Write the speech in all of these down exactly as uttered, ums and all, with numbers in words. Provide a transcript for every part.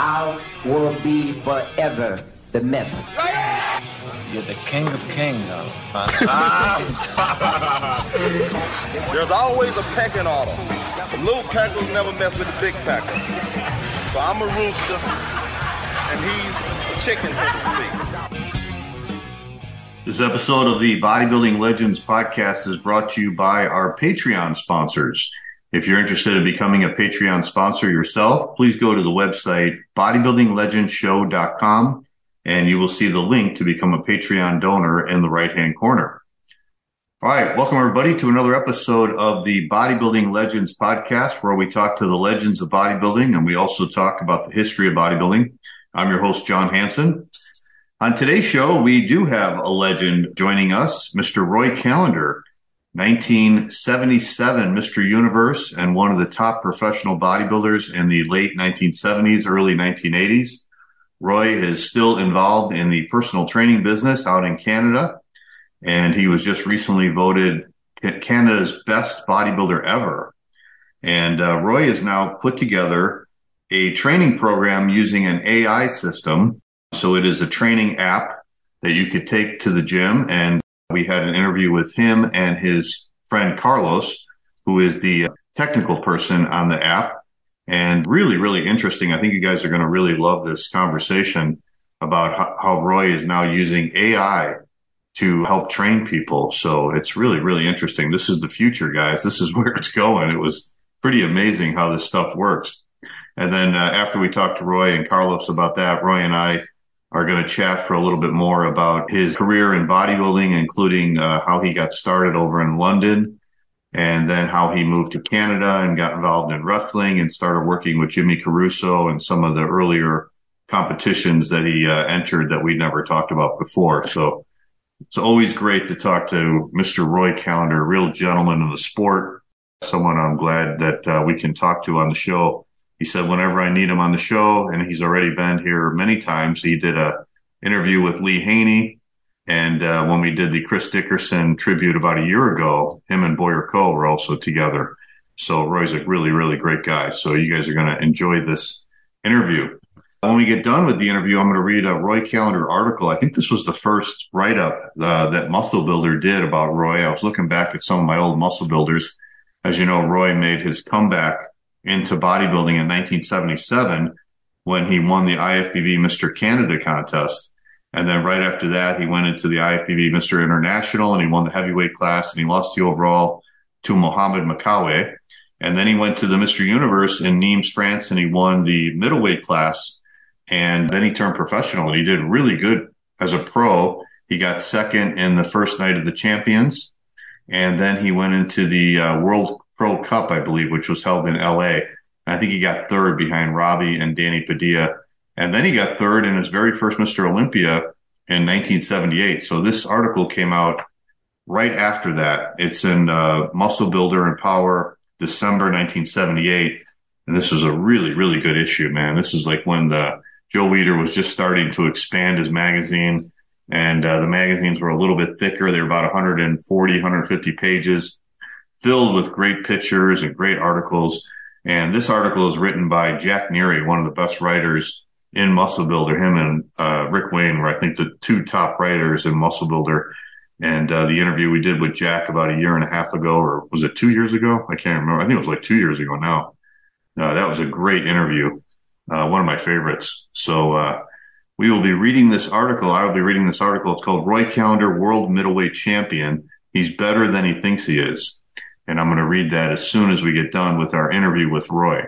I will be forever the myth. You're the king of kings, There's always a pecking order. The little peckers never mess with the big peckers. So I'm a rooster, and he's a chicken, so to speak. This episode of the Bodybuilding Legends podcast is brought to you by our Patreon sponsors. If you're interested in becoming a Patreon sponsor yourself, please go to the website bodybuilding legends show dot com and you will see the link to become a Patreon donor in the right-hand corner. All right, welcome everybody to another episode of the Bodybuilding Legends podcast, where we talk to the legends of bodybuilding and we also talk about the history of bodybuilding. I'm your host, John Hansen. On today's show, we do have a legend joining us, Mister Roy Callender, nineteen seventy-seven Mister Universe and one of the top professional bodybuilders in the late nineteen seventies, early nineteen eighties. Roy is still involved in the personal training business out in Canada, and he was just recently voted Canada's best bodybuilder ever. And uh, Roy has now put together a training program using an A I system. So it is a training app that you could take to the gym. And we had an interview with him and his friend Carlos, who is the technical person on the app. And really, really interesting. I think you guys are going to really love this conversation about how, how Roy is now using A I to help train people. So it's really, really interesting. This is the future, guys. This is where it's going. It was pretty amazing how this stuff works. And then uh, after we talked to Roy and Carlos about that, Roy and I are going to chat for a little bit more about his career in bodybuilding, including uh, how he got started over in London, and then how he moved to Canada and got involved in wrestling and started working with Jimmy Caruso and some of the earlier competitions that he uh, entered that we'd never talked about before. So it's always great to talk to Mister Roy Callender, a real gentleman of the sport, someone I'm glad that uh, we can talk to on the show. He said whenever I need him on the show, and he's already been here many times. He did a interview with Lee Haney, and uh, when we did the Chris Dickerson tribute about a year ago, him and Boyer Coe were also together. So Roy's a really, really great guy. So you guys are going to enjoy this interview. When we get done with the interview, I'm going to read a Roy Callender article. I think this was the first write-up uh, that Muscle Builder did about Roy. I was looking back at some of my old Muscle Builders. As you know, Roy made his comeback into bodybuilding in nineteen seventy-seven when he won the I F B B Mister Canada contest. And then right after that, he went into the I F B B Mister International and he won the heavyweight class and he lost the overall to Mohamed Makawe. And then he went to the Mister Universe in Nimes, France, and he won the middleweight class. And then he turned professional and he did really good as a pro. He got second in the first night of the champions. And then he went into the uh, World Pro Cup, I believe, which was held in L A. I think he got third behind Robbie and Danny Padilla. And then he got third in his very first Mister Olympia in nineteen seventy-eight. So this article came out right after that. It's in uh, Muscle Builder and Power, December nineteen seventy-eight. And this was a really, really good issue, man. This is like when the Joe Weider was just starting to expand his magazine. And uh, the magazines were a little bit thicker. They were about one forty, one fifty pages, filled with great pictures and great articles. And this article is written by Jack Neary, one of the best writers in Muscle Builder. Him and uh, Rick Wayne were, I think, the two top writers in Muscle Builder. And uh, the interview we did with Jack about a year and a half ago, or was it two years ago? I can't remember. I think it was like two years ago now. Uh, that was a great interview, uh, one of my favorites. So uh, we will be reading this article. I will be reading this article. It's called Roy Callender, World Middleweight Champion. He's better than he thinks he is. And I'm going to read that as soon as we get done with our interview with Roy.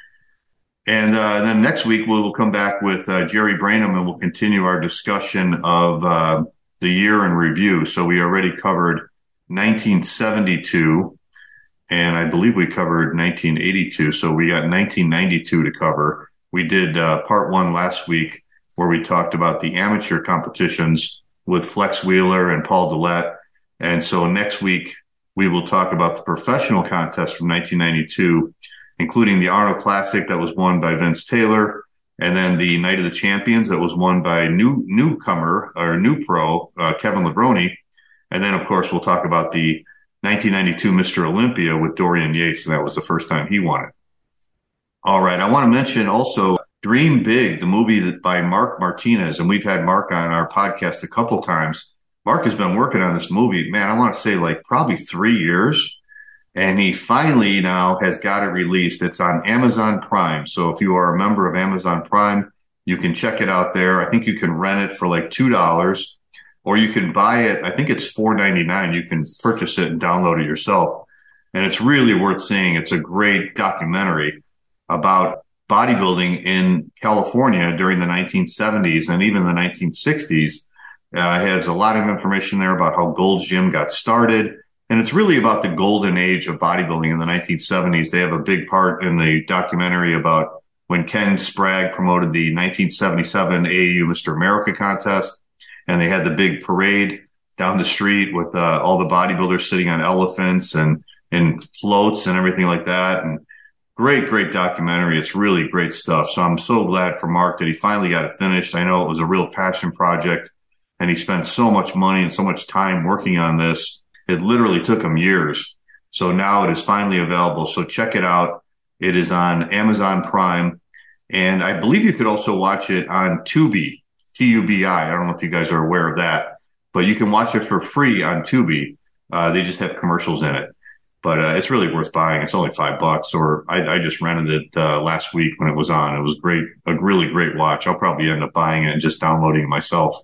And uh, then next week, we'll come back with uh, Jerry Branham, and we'll continue our discussion of uh, the year in review. So we already covered nineteen seventy-two, and I believe we covered nineteen eighty-two. So we got nineteen ninety-two to cover. We did uh, part one last week where we talked about the amateur competitions with Flex Wheeler and Paul Dillette. And so next week, we will talk about the professional contest from nineteen ninety-two, including the Arnold Classic that was won by Vince Taylor, and then the Night of the Champions that was won by new newcomer or new pro, uh, Kevin Levrone. And then, of course, we'll talk about the nineteen ninety-two Mister Olympia with Dorian Yates, and that was the first time he won it. All right. I want to mention also Dream Big, the movie that by Mark Martinez, and we've had Mark on our podcast a couple times. Mark has been working on this movie, man, I want to say like probably three years. And he finally now has got it released. It's on Amazon Prime. So if you are a member of Amazon Prime, you can check it out there. I think you can rent it for like two dollars, or you can buy it. I think it's four ninety-nine. You can purchase it and download it yourself. And it's really worth seeing. It's a great documentary about bodybuilding in California during the nineteen seventies and even the nineteen sixties. Uh, it has a lot of information there about how Gold's Gym got started. And it's really about the golden age of bodybuilding in the nineteen seventies. They have a big part in the documentary about when Ken Sprague promoted the nineteen seventy-seven A A U Mister America contest, and they had the big parade down the street with uh, all the bodybuilders sitting on elephants and, and floats and everything like that. And great, great documentary. It's really great stuff. So I'm so glad for Mark that he finally got it finished. I know it was a real passion project, and he spent so much money and so much time working on this. It literally took him years. So now it is finally available. So check it out. It is on Amazon Prime. And I believe you could also watch it on Tubi, T U B I. I don't know if you guys are aware of that, but you can watch it for free on Tubi. Uh, they just have commercials in it, but uh, it's really worth buying. It's only five bucks, or I, I just rented it uh, last week when it was on. It was great, a really great watch. I'll probably end up buying it and just downloading it myself.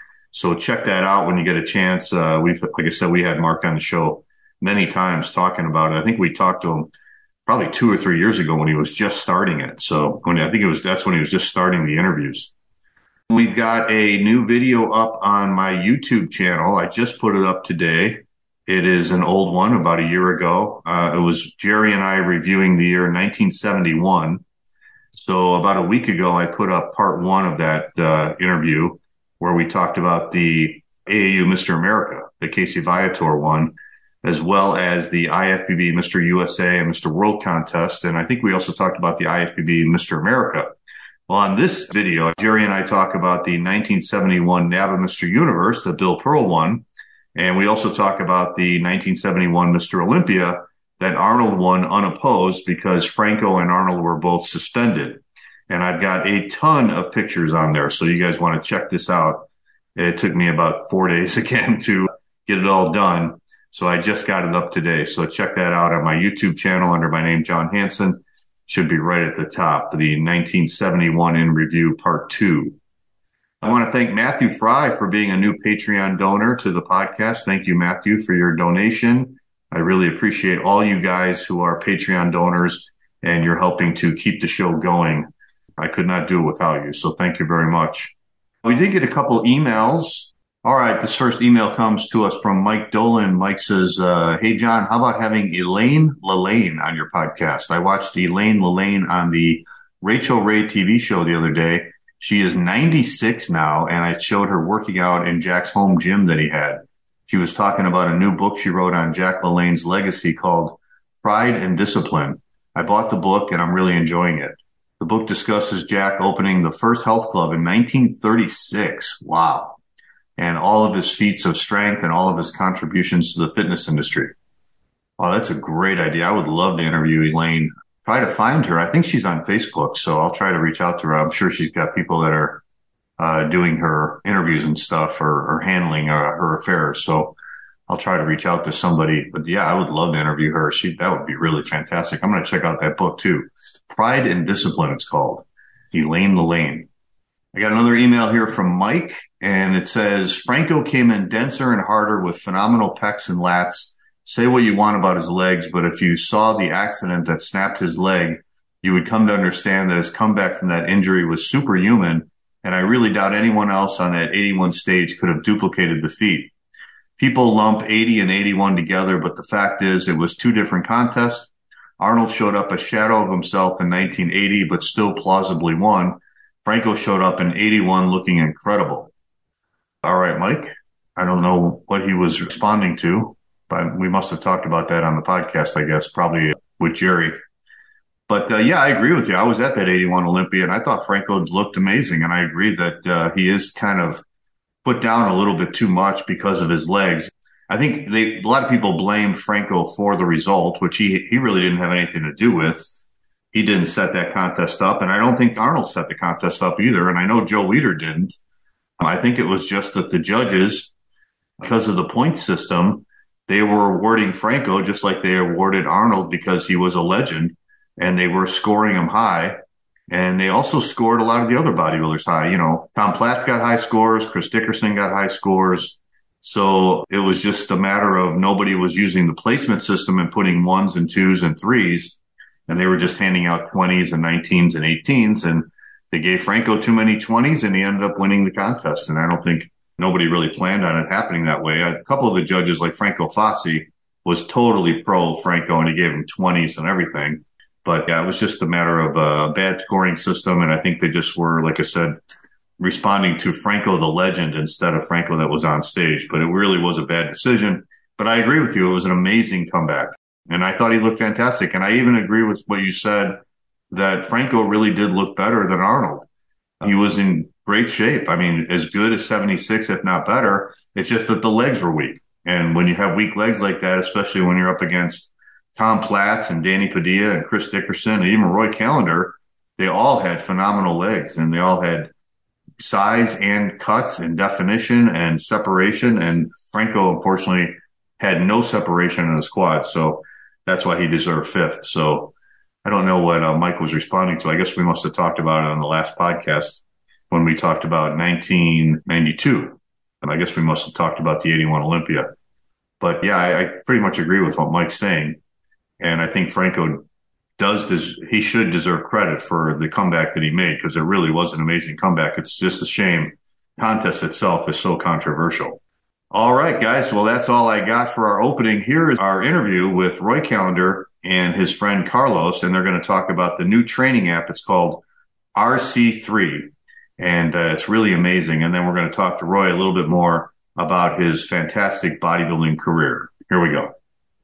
So check that out when you get a chance. Uh, we've, like I said, we had Mark on the show many times talking about it. I think we talked to him probably two or three years ago when he was just starting it. So when I think it was, that's when he was just starting the interviews. We've got a new video up on my YouTube channel. I just put it up today. It is an old one about a year ago. Uh, it was Jerry and I reviewing the year nineteen seventy-one. So about a week ago, I put up part one of that uh, interview, where we talked about the A A U Mister America, the Casey Viator one, as well as the I F B B Mister U S A and Mister World contest. And I think we also talked about the I F B B Mister America. Well, on this video, Jerry and I talk about the nineteen seventy-one NABBA Mister Universe that Bill Pearl won. And we also talk about the nineteen seventy-one Mister Olympia that Arnold won unopposed because Franco and Arnold were both suspended. And I've got a ton of pictures on there. So you guys want to check this out. It took me about four days again to get it all done. So I just got it up today. So check that out on my YouTube channel under my name, John Hanson. Should be right at the top, the nineteen seventy-one in review part two. I want to thank Matthew Fry for being a new Patreon donor to the podcast. Thank you, Matthew, for your donation. I really appreciate all you guys who are Patreon donors, and you're helping to keep the show going. I could not do it without you, so thank you very much. We did get a couple emails. All right, this first email comes to us from Mike Dolan. Mike says, uh, hey, John, how about having Elaine Lillane on your podcast? I watched Elaine Lillane on the Rachel Ray T V show the other day. She is ninety-six now, and I showed her working out in Jack's home gym that he had. She was talking about a new book she wrote on Jack LaLanne's legacy called Pride and Discipline. I bought the book, and I'm really enjoying it. The book discusses Jack opening the first health club in nineteen thirty-six. Wow. And all of his feats of strength and all of his contributions to the fitness industry. Oh, that's a great idea. I would love to interview Elaine. Try to find her. I think she's on Facebook, so I'll try to reach out to her. I'm sure she's got people that are uh, doing her interviews and stuff, or, or handling uh, her affairs. So I'll try to reach out to somebody. But yeah, I would love to interview her. She, that would be really fantastic. I'm going to check out that book too. Pride and Discipline, it's called. Elaine Lillane. I got another email here from Mike, and it says, Franco came in denser and harder with phenomenal pecs and lats. Say what you want about his legs, but if you saw the accident that snapped his leg, you would come to understand that his comeback from that injury was superhuman, and I really doubt anyone else on that eighty-one stage could have duplicated the feat. People lump eighty and eighty-one together, but the fact is it was two different contests. Arnold showed up a shadow of himself in nineteen eighty, but still plausibly won. Franco showed up in eighty-one looking incredible. All right, Mike. I don't know what he was responding to, but we must have talked about that on the podcast, I guess, probably with Jerry. But uh, yeah, I agree with you. I was at that eighty-one Olympia, and I thought Franco looked amazing. And I agree that uh, he is kind of put down a little bit too much because of his legs. I think they, a lot of people blame Franco for the result, which he, he really didn't have anything to do with. he didn't set that contest up. And I don't think Arnold set the contest up either. And I know Joe Weider didn't. I think it was just that the judges, because of the point system, they were awarding Franco just like they awarded Arnold because he was a legend, and they were scoring him high. And they also scored a lot of the other bodybuilders high. You know, Tom Platz got high scores. Chris Dickerson got high scores. So it was just a matter of nobody was using the placement system and putting ones and twos and threes. And they were just handing out twenties and nineteens and eighteens. And they gave Franco too many twenties, and he ended up winning the contest. And I don't think nobody really planned on it happening that way. A couple of the judges, like Franco Fassi, was totally pro Franco, and he gave him twenties and everything. But yeah, it was just a matter of a bad scoring system. And I think they just were, like I said, responding to Franco the legend instead of Franco that was on stage. But it really was a bad decision. But I agree with you. It was an amazing comeback. And I thought he looked fantastic. And I even agree with what you said, that Franco really did look better than Arnold. He was in great shape. I mean, as good as seventy-six, if not better. It's just that the legs were weak. And when you have weak legs like that, especially when you're up against Tom Platz and Danny Padilla and Chris Dickerson and even Roy Callender, they all had phenomenal legs, and they all had size and cuts and definition and separation. And Franco, unfortunately, had no separation in his quad. So that's why he deserved fifth. So I don't know what uh, Mike was responding to. I guess we must have talked about it on the last podcast when we talked about nineteen ninety-two. And I guess we must have talked about the eighty-one Olympia. But yeah, I, I pretty much agree with what Mike's saying. And I think Franco does this. He should deserve credit for the comeback that he made, because it really was an amazing comeback. It's just a shame the contest itself is so controversial. All right, guys. Well, that's all I got for our opening. Here is our interview with Roy Callender and his friend Carlos, and they're going to talk about the new training app. It's called R C three, and uh, it's really amazing. And then we're going to talk to Roy a little bit more about his fantastic bodybuilding career. Here we go.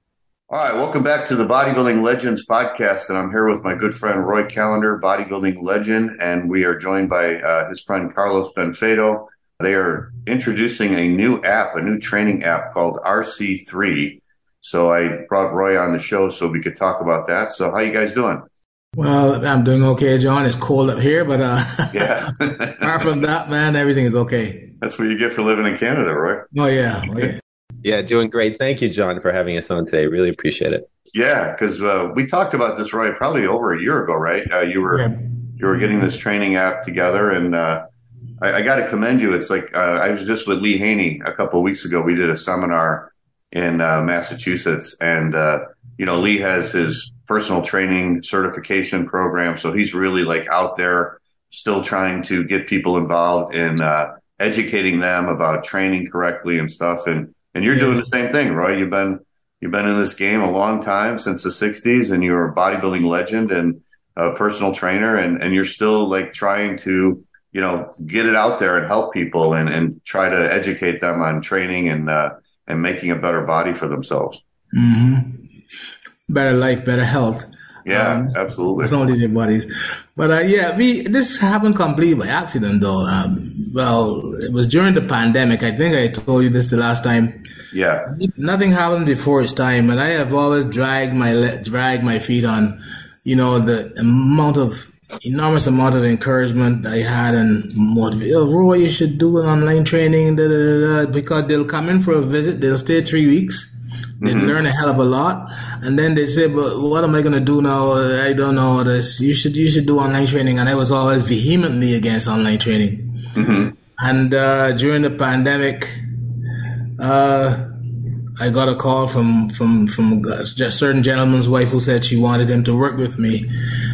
All right, welcome back to the Bodybuilding Legends podcast, and I'm here with my good friend Roy Callender, bodybuilding legend, and we are joined by uh, his friend Carlos Benfedo. They are introducing a new app, a new training app called R C three. So I brought Roy on the show so we could talk about that. So how you guys doing? Well, I'm doing okay, John. It's cold up here, but uh, yeah. apart from that, man, everything is okay. That's what you get for living in Canada, Roy. Oh, yeah. Oh, yeah. Yeah, doing great. Thank you, John, for having us on today. Really appreciate it. Yeah, because uh, we talked about this, Roy, probably over a year ago, right? Uh, you were yeah. you were getting this training app together, and uh, I, I got to commend you. It's like uh, I was just with Lee Haney a couple of weeks ago. We did a seminar in uh, Massachusetts, and uh, you know, Lee has his personal training certification program, so he's really like out there still trying to get people involved in uh, educating them about training correctly and stuff. And and you're yes. doing the same thing, Roy. You've been you've been in this game a long time, since the sixties, and you're a bodybuilding legend and a personal trainer, and and you're still like trying to, you know, get it out there and help people and and try to educate them on training and uh, and making a better body for themselves. Mm-hmm. Better life, better health. Yeah, um, absolutely. Not only their bodies, but uh, yeah, we this happened completely by accident, though. Um, well, it was during the pandemic. I think I told you this the last time. Yeah. Nothing happened before its time, and I have always dragged my le- dragged my feet on, you know, the amount of enormous amount of encouragement I had and motivation. Oh, Roy, you should do an online training, da, da, da, da, because they'll come in for a visit. They'll stay three weeks. They mm-hmm. learn a hell of a lot, and then they say, "But what am I going to do now? I don't know this. You should, you should do online training." And I was always vehemently against online training. Mm-hmm. And uh, during the pandemic, uh, I got a call from from from a certain gentleman's wife who said she wanted him to work with me.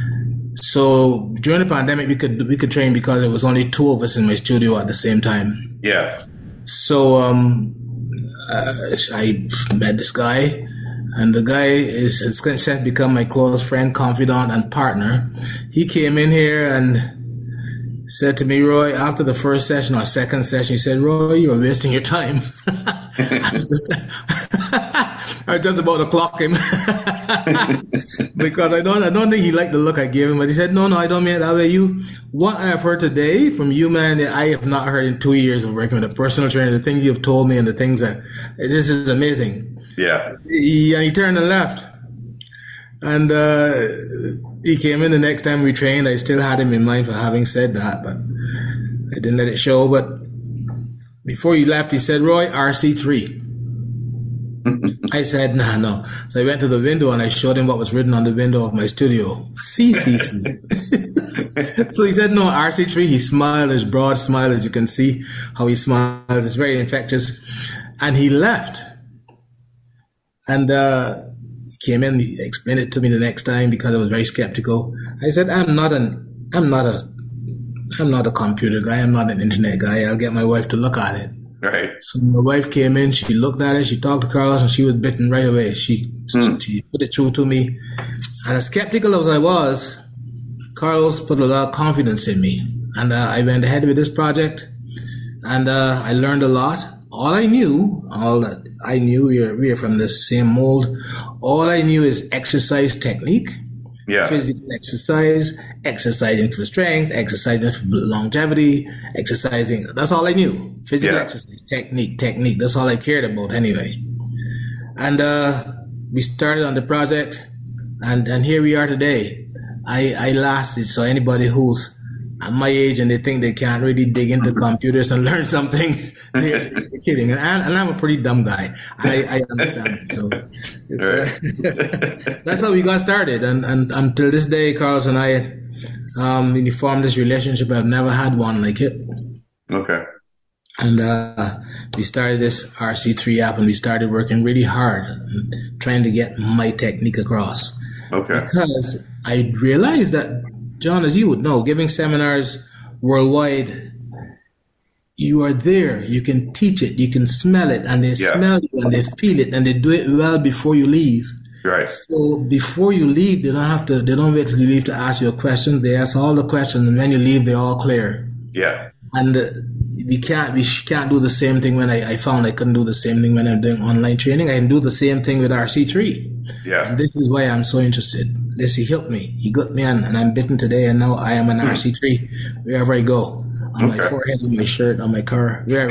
So during the pandemic, we could we could train because it was only two of us in my studio at the same time. Yeah. So um. Uh, I met this guy, and the guy is has become my close friend, confidant, and partner. He came in here and said to me, Roy, after the first session or second session, he said, Roy, you're wasting your time. I was just, I was just about to clock him because I don't, I don't think he liked the look I gave him. But he said, no, no, I don't mean it that way. You, what I have heard today from you, man, that I have not heard in two years of working with a personal trainer. The things you've told me and the things that this is amazing. Yeah. He, and he turned and left, and uh, he came in the next time we trained. I still had him in mind for having said that, but I didn't let it show. But before he left, he said, Roy, R C three. I said, no, no. So I went to the window and I showed him what was written on the window of my studio. C C C. So he said, no, R C three. He smiled, his broad smile, as you can see how he smiles. It's very infectious. And he left. And uh, he came in, he explained it to me the next time because I was very skeptical. I said, I'm not an, I'm not a, I'm not a computer guy. I'm not an internet guy. I'll get my wife to look at it. Right. So my wife came in, she looked at it, she talked to Carlos, and she was bitten right away. She, mm. she put it through to me. And as skeptical as I was, Carlos put a lot of confidence in me. And uh, I went ahead with this project, and uh, I learned a lot. All I knew, all that I knew, we are, we are from the same mold. All I knew is exercise technique. Yeah. Physical exercise, exercising for strength, exercising for longevity, exercising. That's all I knew. Physical yeah. exercise, technique, technique. That's all I cared about anyway. And uh, we started on the project, and, and here we are today. I, I lasted. So anybody who's at my age and they think they can't really dig into computers and learn something, they're, they're kidding. And, I, and I'm a pretty dumb guy. I, I understand. So it's, uh, that's how we got started. And, and until this day, Carlos and I, um, we formed this relationship. I've never had one like it. Okay. And uh, we started this R C three app, and we started working really hard and trying to get my technique across. Okay. Because I realized that, John, as you would know, giving seminars worldwide, you are there. You can teach it. You can smell it, and they yeah. smell you, and they feel it, and they do it well before you leave. Right. So before you leave, they don't have to. They don't wait till you leave to ask you a question. They ask all the questions, and when you leave, they're all clear. Yeah. And uh, we can't. We can't do the same thing. When I, I found I couldn't do the same thing when I'm doing online training. I can do the same thing with R C three. Yeah. And this is why I'm so interested. This, he helped me. He got me on, and I'm bitten today, and now I am an mm. R C three wherever I go. On okay. my forehead, on my shirt, on my car, wherever.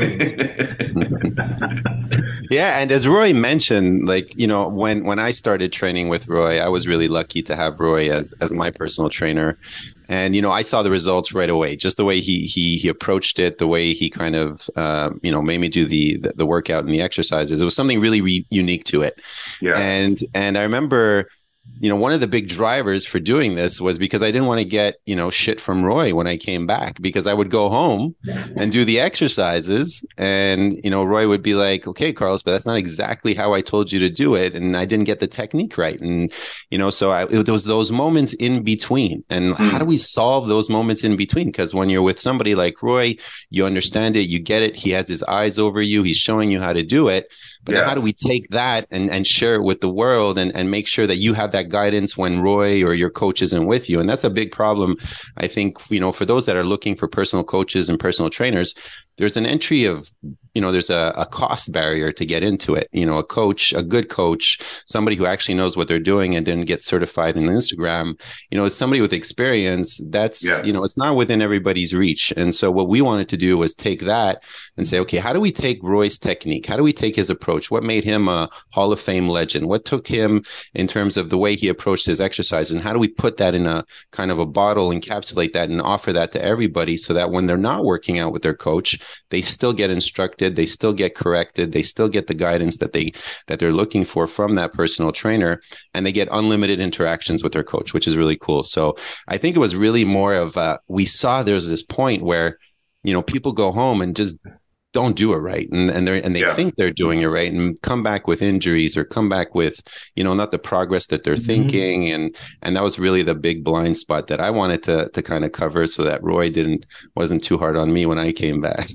Yeah, and as Roy mentioned, like, you know, when, when I started training with Roy, I was really lucky to have Roy as, as my personal trainer. And, you know, I saw the results right away, just the way he he he approached it, the way he kind of, uh, you know, made me do the, the, the workout and the exercises. It was something really re- unique to it. Yeah. And, and I remember, you know, one of the big drivers for doing this was because I didn't want to get, you know, shit from Roy when I came back, because I would go home and do the exercises, and, you know, Roy would be like, okay, Carlos, but that's not exactly how I told you to do it. And I didn't get the technique right. And, you know, so I, it was those moments in between. And mm. how do we solve those moments in between? Because when you're with somebody like Roy, you understand it, you get it. He has his eyes over you. He's showing you how to do it. But yeah. how do we take that and, and share it with the world, and, and make sure that you have that guidance when Roy or your coach isn't with you? And that's a big problem, I think, you know, for those that are looking for personal coaches and personal trainers. There's an entry of, you know, there's a, a cost barrier to get into it. You know, a coach, a good coach, somebody who actually knows what they're doing and didn't get certified in Instagram, you know, is somebody with experience. That's, yeah. you know, it's not within everybody's reach. And so what we wanted to do was take that and say, okay, how do we take Roy's technique? How do we take his approach? What made him a Hall of Fame legend? What took him in terms of the way he approached his exercise? And how do we put that in a kind of a bottle, encapsulate that, and offer that to everybody so that when they're not working out with their coach, they still get instructed, they still get corrected, they still get the guidance that they that they're looking for from that personal trainer, and they get unlimited interactions with their coach, which is really cool. So I think it was really more of uh, we saw there's this point where, you know, people go home and just don't do it right, and and they and they yeah. think they're doing it right, and come back with injuries or come back with, you know, not the progress that they're mm-hmm. thinking, and and that was really the big blind spot that I wanted to to kind of cover, so that Roy didn't wasn't too hard on me when I came back.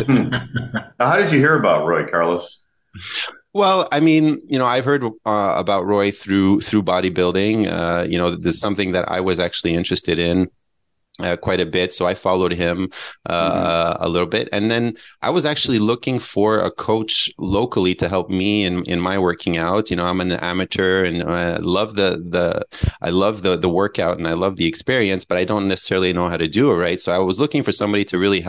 How did you hear about Roy, Carlos? Well, I mean, you know, I've heard uh, about Roy through through bodybuilding. Uh, you know, this is something that I was actually interested in. Uh, quite a bit. So I followed him uh, mm-hmm. a little bit. And then I was actually looking for a coach locally to help me in, in my working out. You know, I'm an amateur, and I love the, the, I love the, the workout, and I love the experience, but I don't necessarily know how to do it right. So I was looking for somebody to really help me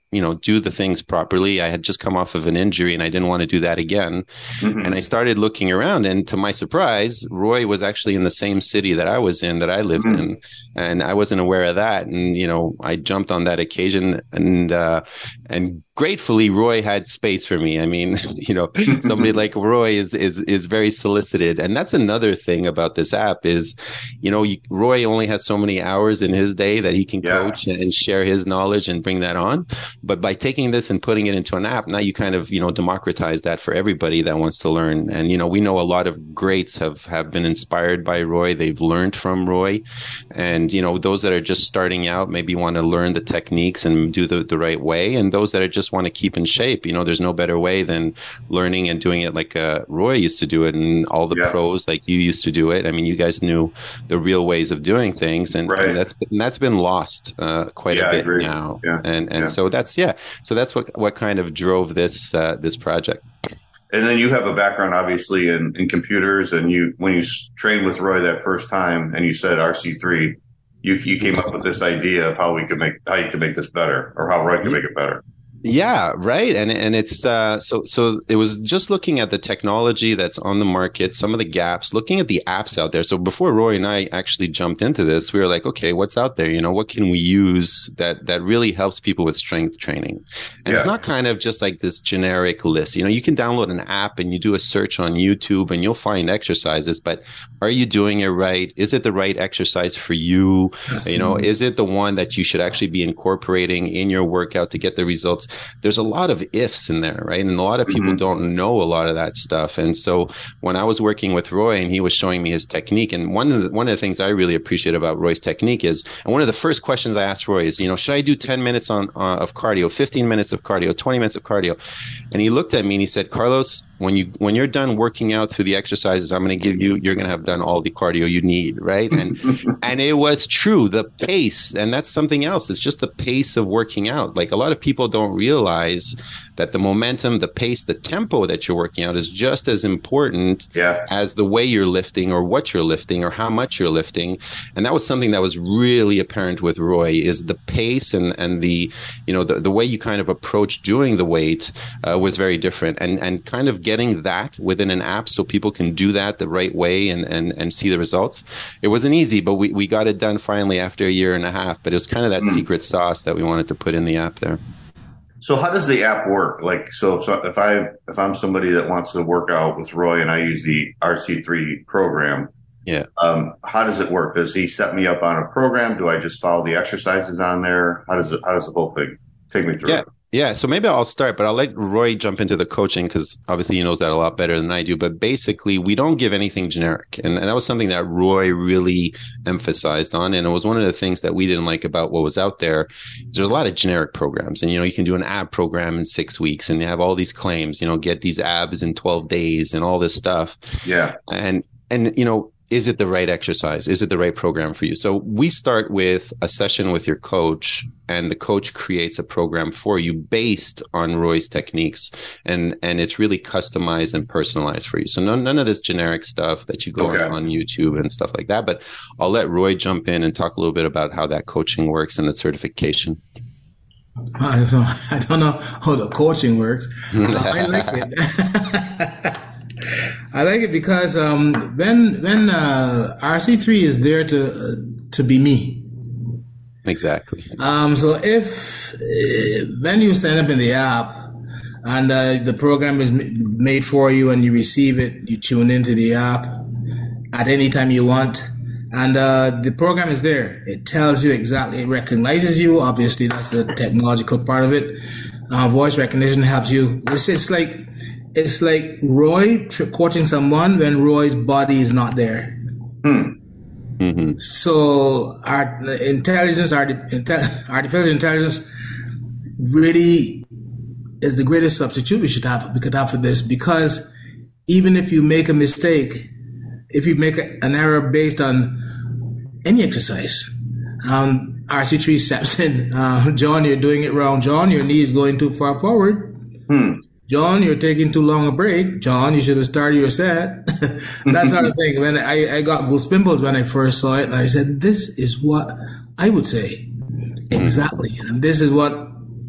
you know, do the things properly. I had just come off of an injury and I didn't want to do that again. Mm-hmm. And I started looking around, and to my surprise, Roy was actually in the same city that I was in, that I lived mm-hmm. in. And I wasn't aware of that. And, you know, I jumped on that occasion, and, uh, and gratefully, Roy had space for me. I mean, you know, somebody like Roy is, is, is very solicited. And that's another thing about this app is, you know, you, Roy only has so many hours in his day that he can yeah. coach and share his knowledge and bring that on. But by taking this and putting it into an app, now you kind of, you know, democratize that for everybody that wants to learn. And, you know, we know a lot of greats have, have been inspired by Roy. They've learned from Roy. And, you know, those that are just starting out maybe want to learn the techniques and do the, the right way. And those that are just want to keep in shape, you know, there's no better way than learning and doing it like uh, Roy used to do it, and all the yeah. pros like you used to do it. I mean, you guys knew the real ways of doing things, and, right. and that's and that's been lost uh, quite yeah, a bit now. Yeah. And and yeah. so that's yeah, so that's what what kind of drove this uh, this project. And then you have a background, obviously, in, in computers, and you when you trained with Roy that first time, and you said R C three, you you came up with this idea of how we could make how you could make this better, or how Roy could make it better. Yeah, right. And and it's uh, so so it was just looking at the technology that's on the market, some of the gaps, looking at the apps out there. So before Roy and I actually jumped into this, we were like, okay, what's out there? You know, what can we use that that really helps people with strength training? And yeah. it's not kind of just like this generic list. You know, you can download an app and you do a search on YouTube and you'll find exercises, but are you doing it right? Is it the right exercise for you? That's you know, is it the one that you should actually be incorporating in your workout to get the results? There's a lot of ifs in there, right? And a lot of people mm-hmm. don't know a lot of that stuff. And so when I was working with Roy and he was showing me his technique, and one of the, one of the things I really appreciate about Roy's technique is, and one of the first questions I asked Roy is, you know, should I do ten minutes on uh, of cardio, fifteen minutes of cardio, twenty minutes of cardio? And he looked at me and he said, Carlos, when you when you're done working out through the exercises I'm going to give you, you're going to have done all the cardio you need, right? And and it was true, the pace, and that's something else. It's just the pace of working out. Like a lot of people don't realize that the momentum, the pace, the tempo that you're working out is just as important yeah. as the way you're lifting or what you're lifting or how much you're lifting. And that was something that was really apparent with Roy, is the pace and, and the, you know, the, the way you kind of approach doing the weight uh, was very different. And, and kind of getting that within an app so people can do that the right way and, and, and see the results. It wasn't easy, but we, we got it done finally after a year and a half. But it was kind of that mm. secret sauce that we wanted to put in the app there. So how does the app work? Like, so if, if I if I'm somebody that wants to work out with Roy and I use the R C three program, yeah, um, how does it work? Does he set me up on a program? Do I just follow the exercises on there? How does it? How does the whole thing take me through? Yeah. it? Yeah, so maybe I'll start, but I'll let Roy jump into the coaching because obviously he knows that a lot better than I do. But basically, we don't give anything generic. And, and that was something that Roy really emphasized on. And it was one of the things that we didn't like about what was out there. There's a lot of generic programs. And, you know, you can do an ab program in six weeks and you have all these claims, you know, get these abs in twelve days and all this stuff. Yeah. And, and you know, is it the right exercise? Is it the right program for you? So we start with a session with your coach, and the coach creates a program for you based on Roy's techniques. And, and it's really customized and personalized for you. So no, none of this generic stuff that you go okay. on, on YouTube and stuff like that. But I'll let Roy jump in and talk a little bit about how that coaching works and the certification. I don't know, I don't know how the coaching works. uh, I like it. I like it because um, when when uh, R C three is there to uh, to be me. Exactly. Um. So if uh, when you sign up in the app and uh, the program is m- made for you and you receive it, you tune into the app at any time you want, and uh, the program is there. It tells you exactly. It recognizes you. Obviously, that's the technological part of it. Uh, voice recognition helps you. It's it's like. It's like Roy tr- coaching someone when Roy's body is not there. Hmm. Mm-hmm. So our intelligence, our inte- artificial intelligence, really is the greatest substitute we should have. We could have for this, because even if you make a mistake, if you make a, an error based on any exercise, um, R C three steps in. Uh, John, you're doing it wrong. John, your knee is going too far forward. Hmm. John, you're taking too long a break. John, you should have started your set. That sort of thing. When I, I got goose pimples when I first saw it, and I said, this is what I would say. Exactly. And this is what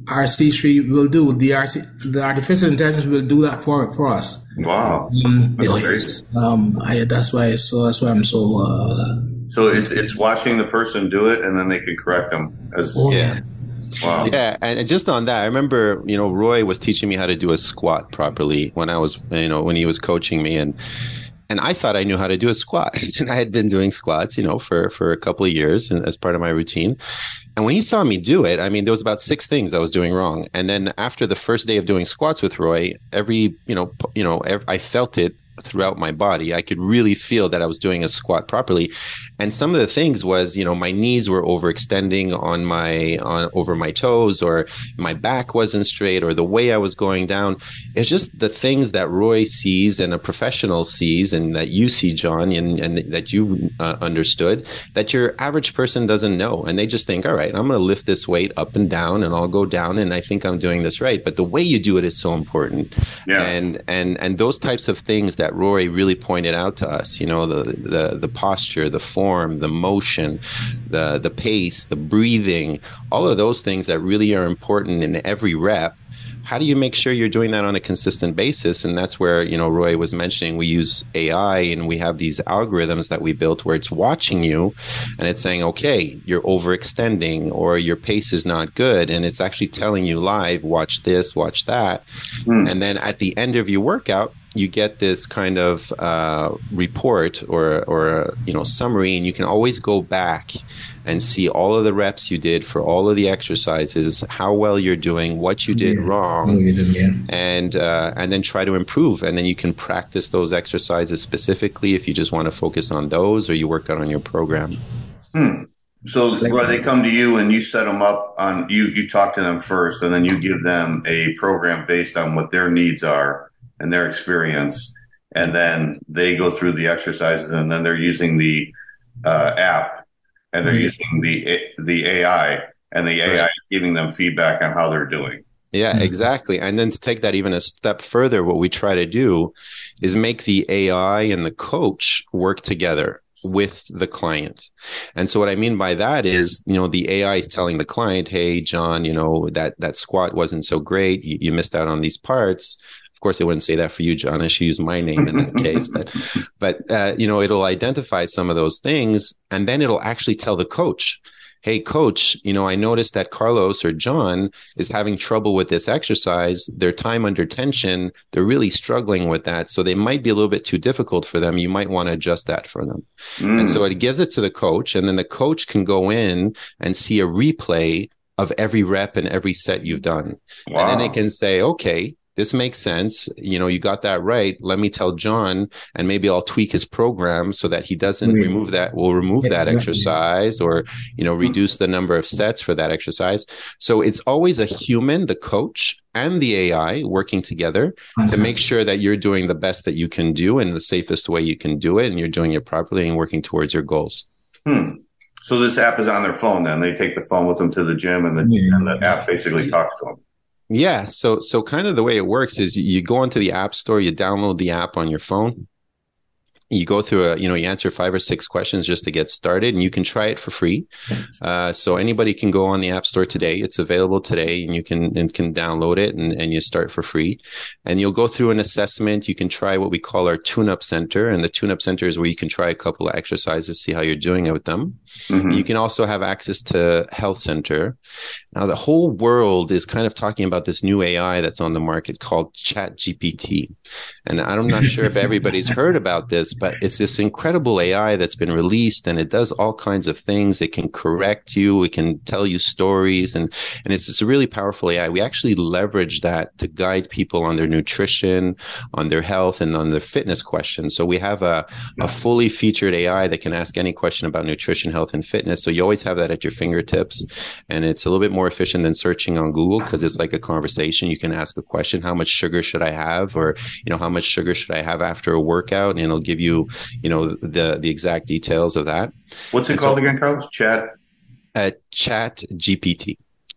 R C three will do. The R C, the artificial intelligence will do that for for us. Wow, Um, that's oh, crazy. yes. um I, that's why. So that's why I'm so. Uh, So it's it's watching the person do it, and then they can correct them. As oh, Yeah. wow, Yeah, and and just on that, I remember, you know, Roy was teaching me how to do a squat properly when I was, you know, when he was coaching me, and and I thought I knew how to do a squat, and I had been doing squats, you know, for for a couple of years and as part of my routine. And when he saw me do it, I mean, there was about six things I was doing wrong. And then after the first day of doing squats with Roy, every, you know, p- you know, ev- I felt it throughout my body. I could really feel that I was doing a squat properly. And some of the things was, you know, my knees were overextending on my, on over my toes, or my back wasn't straight, or the way I was going down. It's just the things that Roy sees and a professional sees, and that you see, John, and, and that you uh, understood, that your average person doesn't know. And they just think, all right, I'm going to lift this weight up and down, and I'll go down, and I think I'm doing this right. But the way you do it is so important. Yeah. And, and, and those types of things that Roy really pointed out to us, you know, the, the, the posture, the form, the motion, the, the pace, the breathing, all of those things that really are important in every rep. How do you make sure you're doing that on a consistent basis? And that's where, you know, Roy was mentioning, we use A I, and we have these algorithms that we built where it's watching you and it's saying, okay, you're overextending, or your pace is not good. And it's actually telling you live, watch this, watch that. Hmm. And then at the end of your workout, you get this kind of uh, report or, or you know, summary, and you can always go back and see all of the reps you did for all of the exercises, how well you're doing, what you did Yeah. wrong, Oh, you did, yeah. and uh, and then try to improve. And then you can practice those exercises specifically if you just want to focus on those, or you work out on your program. Hmm. So well, they come to you and you set them up on you. You talk to them first, and then you give them a program based on what their needs are and their experience, and then they go through the exercises, and then they're using the uh, app, and they're Mhm. using the the A I, and the A I Right. is giving them feedback on how they're doing. Yeah, Mhm. exactly. And then to take that even a step further, what we try to do is make the A I and the coach work together with the client. And so what I mean by that is, you know, the A I is telling the client, hey, John, you know, that, that squat wasn't so great. You, you missed out on these parts. Of course, I wouldn't say that for you, John. I should use my name in that case. But, but uh, you know, it'll identify some of those things, and then it'll actually tell the coach, hey, coach, you know, I noticed that Carlos or John is having trouble with this exercise. Their time under tension, they're really struggling with that. So they might be a little bit too difficult for them. You might want to adjust that for them. Mm. And so it gives it to the coach, and then the coach can go in and see a replay of every rep and every set you've done. Wow. And then it can say, okay, this makes sense. You know, you got that right. Let me tell John, and maybe I'll tweak his program so that he doesn't Mm. remove that, will remove Yeah, that yeah. exercise, or, you know, reduce the number of sets for that exercise. So it's always a human, the coach and the A I working together to make sure that you're doing the best that you can do in the safest way you can do it, and you're doing it properly and working towards your goals. Hmm. So this app is on their phone. Then they take the phone with them to the gym, and the, Yeah. and the app basically talks to them. Yeah. So, so kind of the way it works is you go into the app store, you download the app on your phone. You go through a, you know, you answer five or six questions just to get started, and you can try it for free. Uh, so anybody can go on the App Store today. It's available today, and you can and can download it, and, and you start for free. And you'll go through an assessment. You can try what we call our tune-up center, and the tune-up center is where you can try a couple of exercises, see how you're doing with them. Mm-hmm. You can also have access to Health Center. Now, the whole world is kind of talking about this new A I that's on the market called ChatGPT. And I'm not sure if everybody's heard about this, but it's this incredible A I that's been released, and it does all kinds of things. It can correct you. It can tell you stories, and, and it's just a really powerful A I. We actually leverage that to guide people on their nutrition, on their health, and on their fitness questions. So we have a, a fully featured A I that can ask any question about nutrition, health, and fitness. So you always have that at your fingertips, and it's a little bit more efficient than searching on Google because it's like a conversation. You can ask a question: how much sugar should I have? Or, you know, how much sugar should I have after a workout? And it'll give you, you know, the, the exact details of that. What's it And called so- again, Carlos? Chat. Uh, Chat G P T.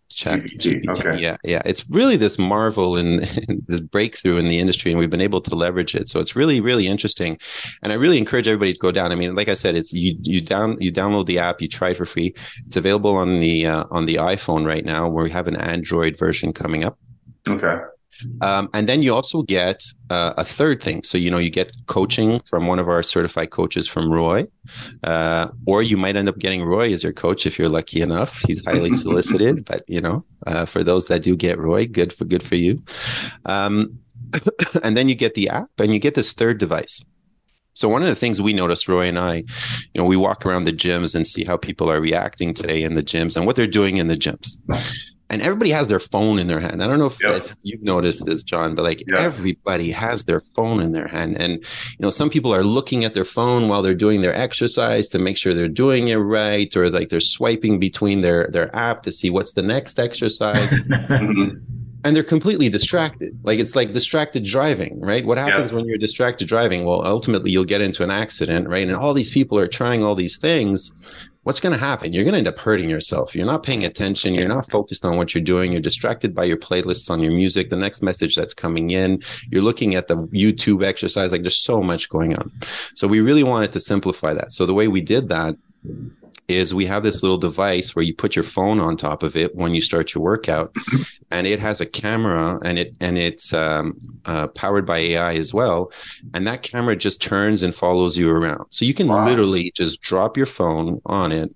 Chat G P T, G P T. okay. Yeah, yeah. It's really this marvel and this breakthrough in the industry, and we've been able to leverage it. So it's really, really interesting. And I really encourage everybody to go down. I mean, like I said, it's you you down you download the app, you try it for free. It's available on the uh, on the iPhone right now, where we have an Android version coming up. Okay. Um, and then you also get uh, a third thing. So, you know, you get coaching from one of our certified coaches from Roy, uh, or you might end up getting Roy as your coach if you're lucky enough. He's highly solicited, but, you know, uh, for those that do get Roy, good for good for you. Um, and then you get the app and you get this third device. So one of the things we noticed, Roy and I, you know, we walk around the gyms and see how people are reacting today in the gyms and what they're doing in the gyms. And everybody has their phone in their hand. I don't know if, yep. if you've noticed this, John, but like yep. everybody has their phone in their hand. And, you know, some people are looking at their phone while they're doing their exercise to make sure they're doing it right. Or like they're swiping between their, their app to see what's the next exercise. mm-hmm. And they're completely distracted. Like it's like distracted driving, right? What happens yep. when you're distracted driving? Well, ultimately you'll get into an accident, right? And all these people are trying all these things. What's going to happen? You're going to end up hurting yourself. You're not paying attention. You're not focused on what you're doing. You're distracted by your playlists on your music, the next message that's coming in. You're looking at the YouTube exercise. Like there's so much going on. So we really wanted to simplify that. So the way we did that is we have this little device where you put your phone on top of it when you start your workout, and it has a camera, and it and it's um, uh, powered by A I as well, and that camera just turns and follows you around. So you can wow. literally just drop your phone on it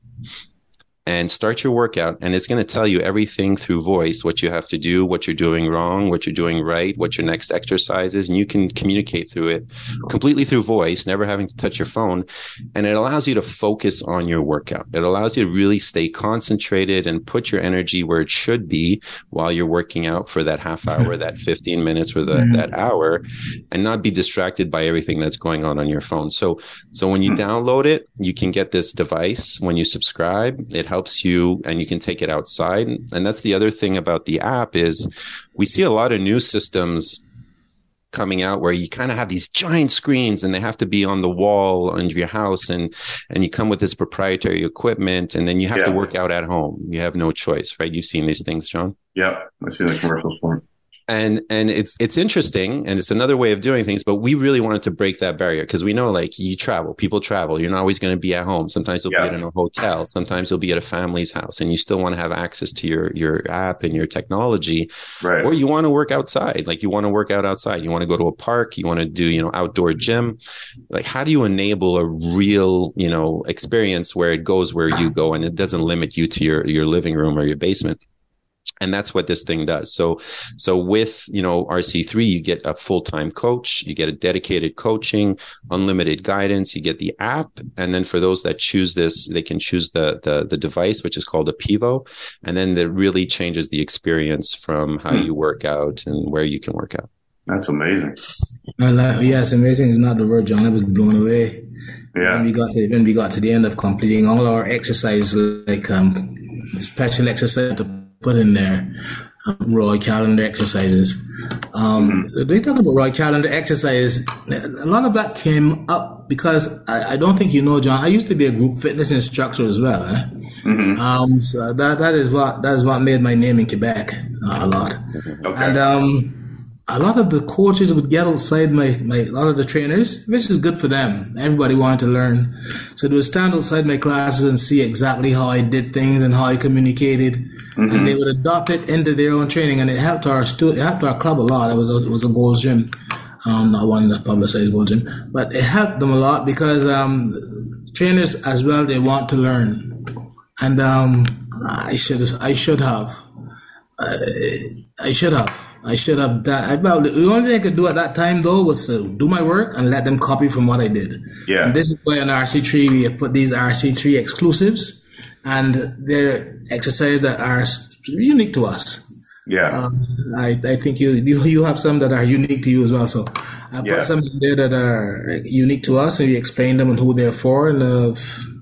and start your workout, and it's going to tell you everything through voice, what you have to do, what you're doing wrong, what you're doing right, what your next exercise is, and you can communicate through it completely through voice, never having to touch your phone. And it allows you to focus on your workout. It allows you to really stay concentrated and put your energy where it should be while you're working out for that half hour, that fifteen minutes, or the, that hour, and not be distracted by everything that's going on on your phone. So, so when you download it, you can get this device. When you subscribe, it helps you, and you can take it outside. And that's the other thing about the app is we see a lot of new systems coming out where you kind of have these giant screens and they have to be on the wall in your house, and and you come with this proprietary equipment, and then you have yeah. to work out at home. You have no choice, right? You've seen these things, John? Yeah, I've seen the commercials for it. And and it's it's interesting, and it's another way of doing things, but we really wanted to break that barrier because we know, like, you travel, people travel. You're not always going to be at home. Sometimes you'll yeah. be in a hotel. Sometimes you'll be at a family's house, and you still want to have access to your your app and your technology. Right. Or you want to work outside, like you want to work out outside. You want to go to a park. You want to do, you know, outdoor gym. Like, how do you enable a real, you know, experience where it goes where you go and it doesn't limit you to your your living room or your basement? And that's what this thing does. So, so with, you know, R C three, you get a full-time coach, you get a dedicated coaching, unlimited guidance, you get the app. And then for those that choose this, they can choose the, the, the device, which is called a Pivo. And then that really changes the experience from how you work out and where you can work out. That's amazing. Well, uh, yes, amazing is not the word, John. I was blown away. Yeah. When we got to, when we got to the end of completing all our exercises, like, um, special exercise to put in there, um, Roy Calendar exercises. Um, mm-hmm. They talk about Roy Calendar exercises. A lot of that came up because I, I don't think you know, John. I used to be a group fitness instructor as well. Eh? Mm-hmm. Um, so that that is what that is what made my name in Quebec uh, a lot. Okay. And um, a lot of the coaches would get outside my, my a lot of the trainers, which is good for them. Everybody wanted to learn, so they would stand outside my classes and see exactly how I did things and how I communicated. Mm-hmm. And they would adopt it into their own training, and it helped our stu- it helped our club a lot. It was a, it was a Gold's Gym, um, not one that publicized Gold's Gym, but it helped them a lot because um, trainers as well, they want to learn, and um, I should I should have uh, I should have I should have done. Well, the only thing I could do at that time though was to do my work and let them copy from what I did. Yeah, and this is why on R C three we have put these R C three exclusives. And they're exercises that are unique to us. Yeah, um, I I think you, you you have some that are unique to you as well. So I put yeah. some in there that are unique to us, and we explain them and who they're for. And uh,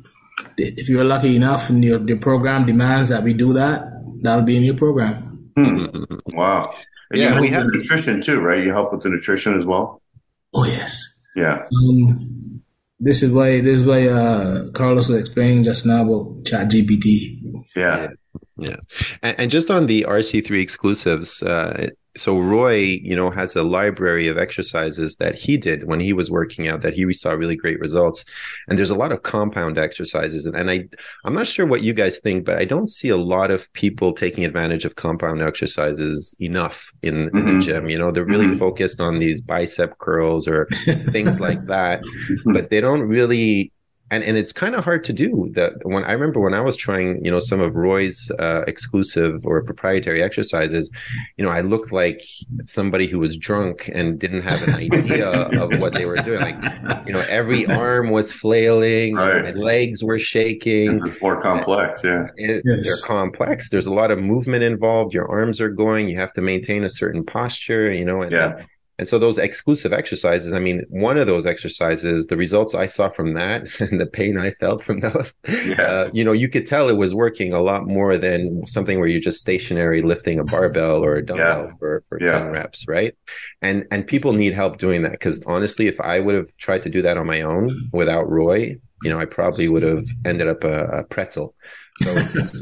if you're lucky enough, and your your program demands that we do that, that'll be in your program. Hmm. Wow. And yeah, you we help have with nutrition too, right? You help with the nutrition as well. Oh yes. Yeah. Um, This is why this is why uh, Carlos was explaining just now about Chat G P T. Yeah. Yeah. And, and just on the R C three exclusives, uh, so Roy, you know, has a library of exercises that he did when he was working out that he saw really great results. And there's a lot of compound exercises. And, and I, I'm not sure what you guys think, but I don't see a lot of people taking advantage of compound exercises enough in, mm-hmm. in the gym. You know, they're really mm-hmm. focused on these bicep curls or things like that, but they don't really. And and it's kind of hard to do. That when I remember when I was trying, you know, some of Roy's uh, exclusive or proprietary exercises, you know, I looked like somebody who was drunk and didn't have an idea of what they were doing. Like, you know, every arm was flailing, right. My legs were shaking. It's more complex, yeah. It, yes. They're complex. There's a lot of movement involved. Your arms are going. You have to maintain a certain posture, you know, and. Yeah. And so those exclusive exercises, I mean, one of those exercises, the results I saw from that and the pain I felt from those, yeah. uh, you know, you could tell it was working a lot more than something where you're just stationary lifting a barbell or a dumbbell yeah. for, for yeah. ten reps, right? And and people need help doing that because honestly, if I would have tried to do that on my own without Roy, you know, I probably would have ended up a, a pretzel. So,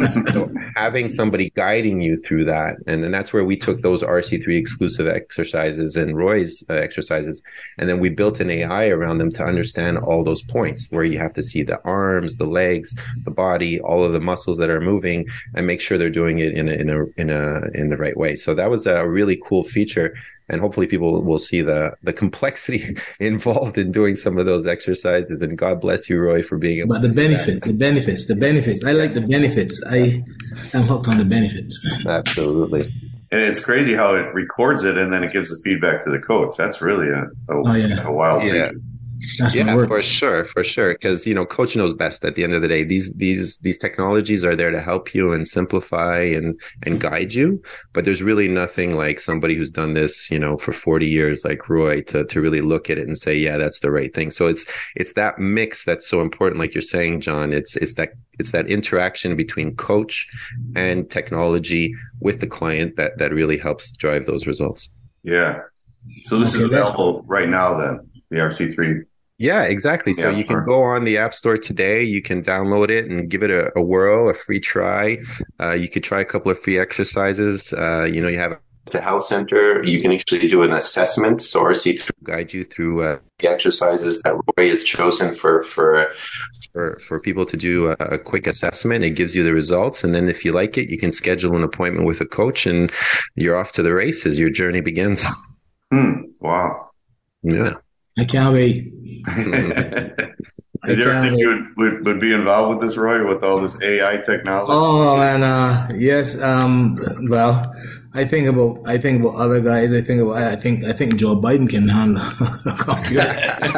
so having somebody guiding you through that, and then that's where we took those R C three exclusive exercises and Roy's uh, exercises, and then we built an A I around them to understand all those points where you have to see the arms, the legs, the body, all of the muscles that are moving, and make sure they're doing it in a in a in a in the right way. So that was a really cool feature. And hopefully people will see the, the complexity involved in doing some of those exercises. And God bless you, Roy, for being able but to the benefits, the benefits, the benefits. I like the benefits. I am hooked on the benefits, man. Absolutely. And it's crazy how it records it and then it gives the feedback to the coach. That's really a, a, oh, yeah. a wild yeah. thing. That's yeah, for sure, for sure. Because you know, coach knows best. At the end of the day, these these these technologies are there to help you and simplify and and guide you. But there's really nothing like somebody who's done this, you know, for forty years, like Roy, to to really look at it and say, yeah, that's the right thing. So it's it's that mix that's so important, like you're saying, John. It's it's that it's that interaction between coach and technology with the client that that really helps drive those results. Yeah. So this okay, is available right now, then the R C three. Yeah, exactly. So yeah, you can go on the App Store today. You can download it and give it a, a whirl, a free try. Uh, you could try a couple of free exercises. Uh, you know, you have the health center. You can actually do an assessment. So R C three will guide you through uh, the exercises that Roy has chosen for for for for people to do a, a quick assessment. It gives you the results, and then if you like it, you can schedule an appointment with a coach, and you're off to the races. Your journey begins. Hmm. Wow. Yeah. I can't wait. Did you ever think you would, would, would be involved with this, Roy, with all this A I technology? Oh, man, uh, yes. Um, well, I think about I think about other guys. I think about I think I think Joe Biden can handle a computer.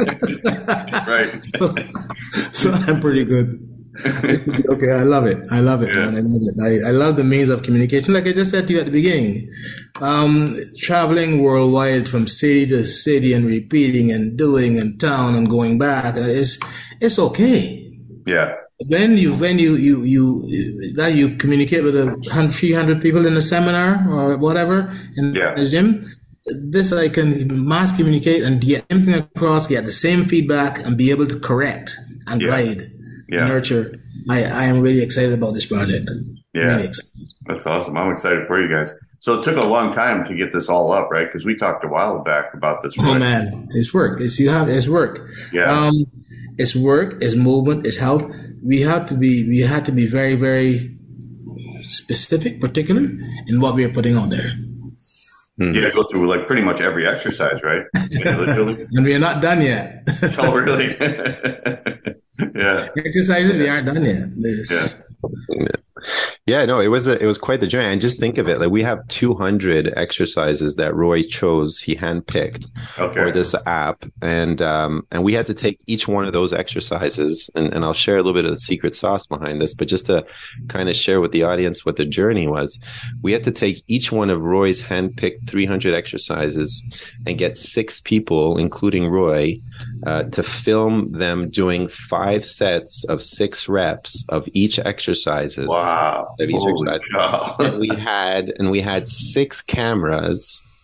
Right. So, so I'm pretty good. Okay, I love it. I love it, yeah. man. I love it. I, I love the means of communication. Like I just said to you at the beginning, um, traveling worldwide from city to city and repeating and doing and town and going back, it's it's okay. Yeah. When you when you you you that you communicate with a hundred, three hundred people in a seminar or whatever in yeah. the gym, this I can mass communicate and get everything across, get the same feedback, and be able to correct and yeah. guide. Yeah. Nurture. I, I am really excited about this project. Yeah. Really excited. That's awesome. I'm excited for you guys. So it took a long time to get this all up, right? Because we talked a while back about this. Oh, man. It's work. It's, you have, it's work. Yeah. Um, it's work, it's movement, it's health. We have to be, we have to be very, very specific, particular in what we are putting on there. You got to go through like pretty much every exercise, right? And we are not done yet. Oh, really? Yeah. Exercises, we aren't done yet. There's... Yeah. Yeah, no, it was a, it was quite the journey. And just think of it, like we have two hundred exercises that Roy chose, he handpicked okay. for this app, and um, and we had to take each one of those exercises, and, and I'll share a little bit of the secret sauce behind this, but just to kind of share with the audience what the journey was, we had to take each one of Roy's handpicked three hundred exercises and get six people, including Roy, uh, to film them doing five sets of six reps of each exercises. Wow. Of each exercise. And we had and we had six cameras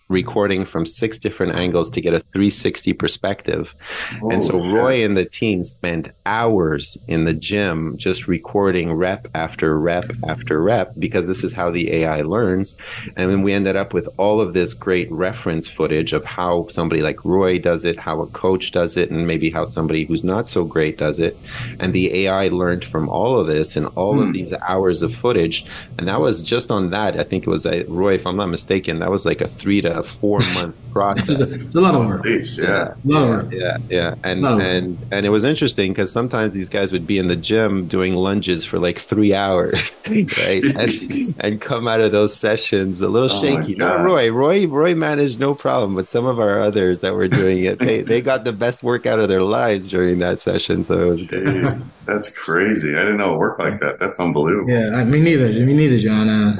recording from six different angles to get a three sixty perspective. Oh, and so yeah. Roy and the team spent hours in the gym just recording rep after rep after rep, because this is how the A I learns. And then we ended up with all of this great reference footage of how somebody like Roy does it, how a coach does it, and maybe how somebody who's not so great does it. And the A I learned from all of this and all of these hours of footage. And that was just on that. I think it was, uh, Roy, if I'm not mistaken, that was like a three to four month process. It's a lot of work. Jeez, yeah. It's a lot of work. Yeah, yeah, and Oh. and and it was interesting because sometimes these guys would be in the gym doing lunges for like three hours, right? and, and come out of those sessions a little Oh my shaky. Not God. Roy. Roy Roy managed no problem, but some of our others that were doing it, they they got the best workout of their lives during that session. So it was good. Jeez, that's crazy. I didn't know it worked like that. That's unbelievable. Yeah, I, me neither. Me neither, John. Uh,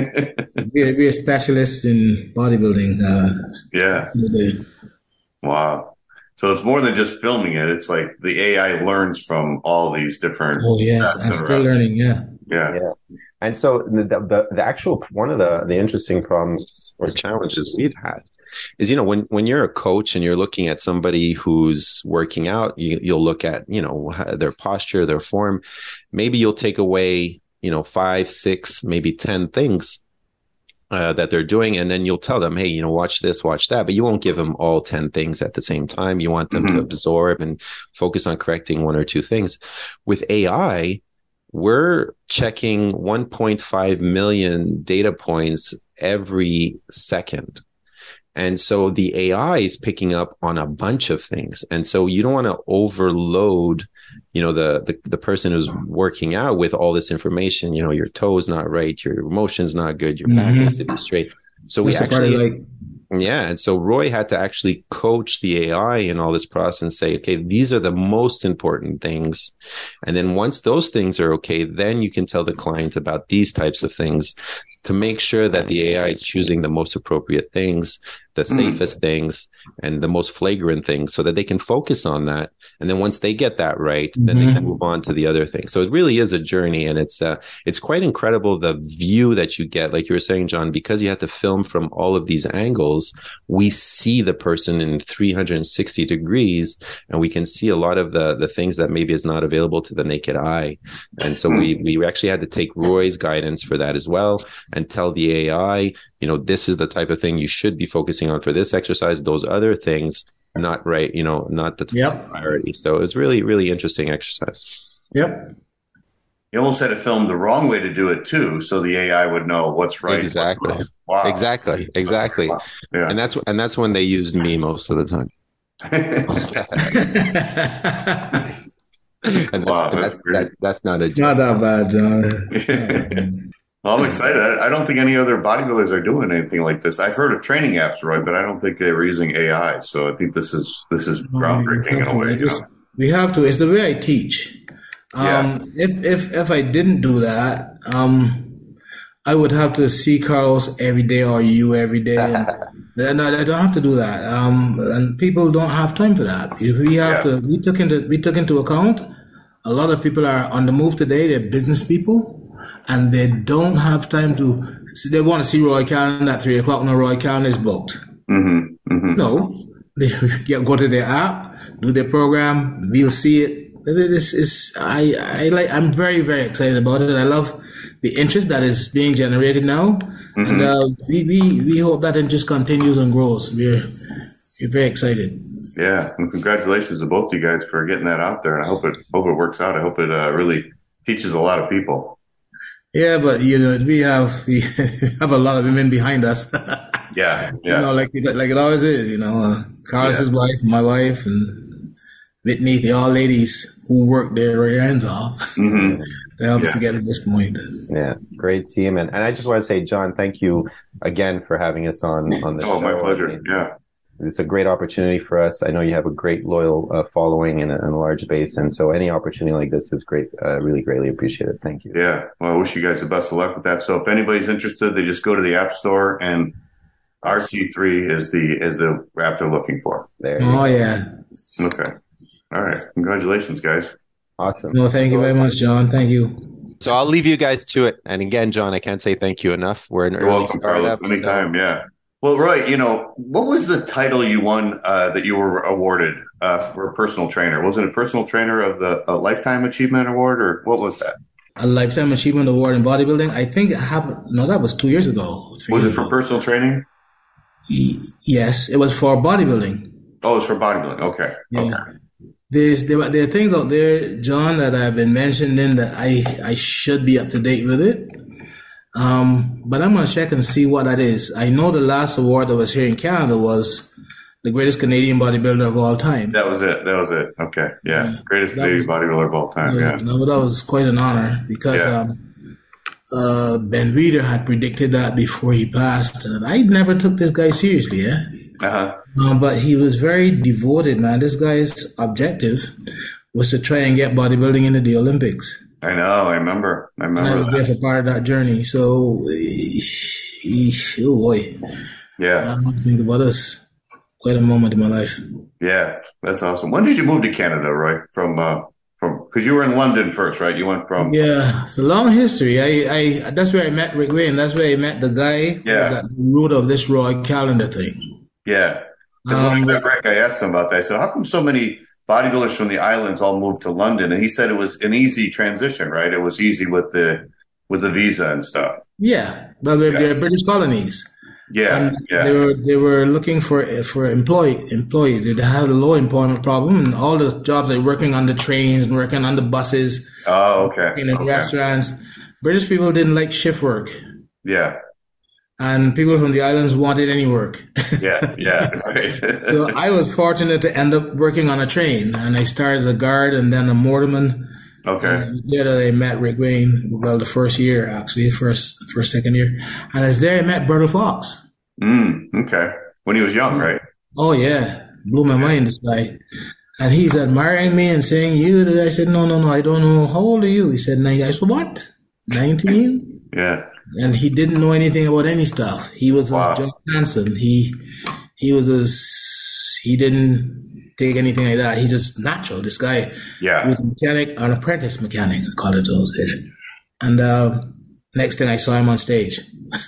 we're, we're specialists in bodybuilding. Uh, Yeah. the- Wow. So it's more than just filming it. It's like the A I learns from all these different. oh yes, steps I'm that still are out. learning. Yeah. Yeah. Yeah. And so the, the the actual one of the the interesting problems or challenges we've had is, you know, when when you're a coach and you're looking at somebody who's working out, you, you'll look at, you know, their posture, their form. Maybe you'll take away, you know, five, six, maybe ten things uh, that they're doing, and then you'll tell them, hey, you know, watch this, watch that, but you won't give them all ten things at the same time. You want them Mhm. to absorb and focus on correcting one or two things. With A I, we're checking one point five million data points every second. And so the A I is picking up on a bunch of things. And so you don't want to overload, you know, the, the, the person who's working out with all this information. You know, your toe's not right, your emotion's not good, your back Mhm. needs to be straight. So we That's the part I actually, like. yeah. And so Roy had to actually coach the A I in all this process and say, okay, these are the most important things. And then once those things are okay, then you can tell the client about these types of things to make sure that the A I is choosing the most appropriate things, the Mm. safest things, and the most flagrant things so that they can focus on that. And then once they get that right, then they can Mhm. move on to the other things. So it really is a journey, and it's uh, it's quite incredible the view that you get. Like you were saying, John, because you have to film from all of these angles, we see the person in three hundred sixty degrees, and we can see a lot of the the things that maybe is not available to the naked eye. And so we we actually had to take Roy's guidance for that as well, and tell the A I, you know, this is the type of thing you should be focusing on for this exercise. Those other things, not right, you know, not the Yep. priority. So it was really, really interesting exercise. Yep. You almost had to film the wrong way to do it too, so the A I would know what's right. and what's Exactly. wrong. Wow. Exactly. Exactly. Wow. Yeah. And that's and that's when they used me most of the time. And that's, Wow, and that's that's, great. that, that's not a joke. Not that bad, John. Well, I'm excited. I I don't think any other bodybuilders are doing anything like this. I've heard of training apps, Roy, but I don't think they were using A I. So I think this is this is groundbreaking in a way. You know? We have to. It's the way I teach. Um, Yeah. If if if I didn't do that, um, I would have to see Carlos every day or you every day. And, and I, I don't have to do that. Um, and people don't have time for that. If we have Yeah. to. We took into we took into account. A lot of people are on the move today. They're business people, and they don't have time to. So they want to see Roy Callen at three o'clock. No, Roy Callen is booked. Mm-hmm. Mm-hmm. No, they get, go to their app, do their program. We'll see it. This is I I like. I'm very very excited about it. I love the interest that is being generated now, Mm-hmm. and uh, we, we we hope that it just continues and grows. We're we're very excited. Yeah, and congratulations to both you guys for getting that out there. And I hope it hope it works out. I hope it uh, really teaches a lot of people. Yeah, but you know we have we have a lot of women behind us. Yeah, You yeah, know, like it- like it always is. You know, uh, Carlos's Yeah. wife, my wife, and Whitney, the all ladies who work their hands off hmm to help us Yeah. to get to this point. Yeah, great team. And and I just want to say, John, thank you again for having us on on the show. Oh, my I pleasure. mean, Yeah, it's a great opportunity for us. I know you have a great loyal uh, following and a, and a large base, and so any opportunity like this is great. Uh, really greatly appreciated. Thank you. yeah. Well, I wish you guys the best of luck with that. So if anybody's interested, they just go to the App Store, and R C three is the is the app they're looking for. There. you Oh go. yeah. Okay. All right. Congratulations, guys. Awesome. No, thank you very much, John. Thank you. So I'll leave you guys to it. And again, John, I can't say thank you enough. We're an You're early welcome, startup. Carlos. Anytime. so- Yeah. Well, Roy, you know, what was the title you won uh, that you were awarded uh, for a personal trainer? Was it a personal trainer of the a Lifetime Achievement Award, or what was that? A Lifetime Achievement Award in bodybuilding. I think it happened. No, that was two years ago. Was it for ago. personal training? E- yes, it was for bodybuilding. Oh, it's for bodybuilding. Okay. Yeah. Okay. There's there, there are things out there, John, that I've been mentioning that I I should be up to date with it. Um, but I'm going to check and see what that is. I know the last award that was here in Canada was the greatest Canadian bodybuilder of all time. That was it. That was it. Okay. Yeah. yeah. Greatest Canadian was, bodybuilder of all time. Yeah. yeah. No, that was quite an honor because yeah. um, uh, Ben Weider had predicted that before he passed. And I never took this guy seriously. Yeah. Uh-huh. Um, but he was very devoted, man. This guy's objective was to try and get bodybuilding into the Olympics. I know. I remember. I remember. And I was that. there for part of that journey. So, he, oh boy. Yeah. I think about us. Quite a moment in my life. Yeah, that's awesome. When did you move to Canada, Roy? From, uh, from, because you were in London first, right? You went from. Yeah, it's a long history. I, I, that's where I met Rick Wayne. That's where I met the guy. Yeah. Who was at the root of this Roy calendar thing. Yeah. Because um, when I met Rick, I asked him about that. I said, how come so many bodybuilders from the islands all moved to London? And he said it was an easy transition, right? It was easy with the with the visa and stuff. Yeah, but they're, yeah. they're British colonies. Yeah, and yeah. They were they were looking for for employee employees. They had a low employment problem, and all the jobs they were working on the trains and working on the buses. Oh, okay. Working in okay. restaurants. British people didn't like shift work. Yeah. And people from the islands wanted any work. Yeah, yeah. Right. So I was fortunate to end up working on a train, and I started as a guard and then a mortarman. Okay. Yeah, that I met Rick Wayne. Well, the first year actually, first first second year, and as there I met Bertel Fox. Mm, okay. When he was young, right? Oh yeah, blew my mind. This guy, and he's admiring me and saying, "You?" I said, "No, no, no. I don't know. How old are you?" He said, "nineteen." I said, "What? nineteen?" Yeah. And he didn't know anything about any stuff. He was wow. a John Hanson. He he was a he didn't take anything like that. He just natural. This guy. Yeah. He was a mechanic, an apprentice mechanic. I call it those days. And uh, next thing I saw him on stage.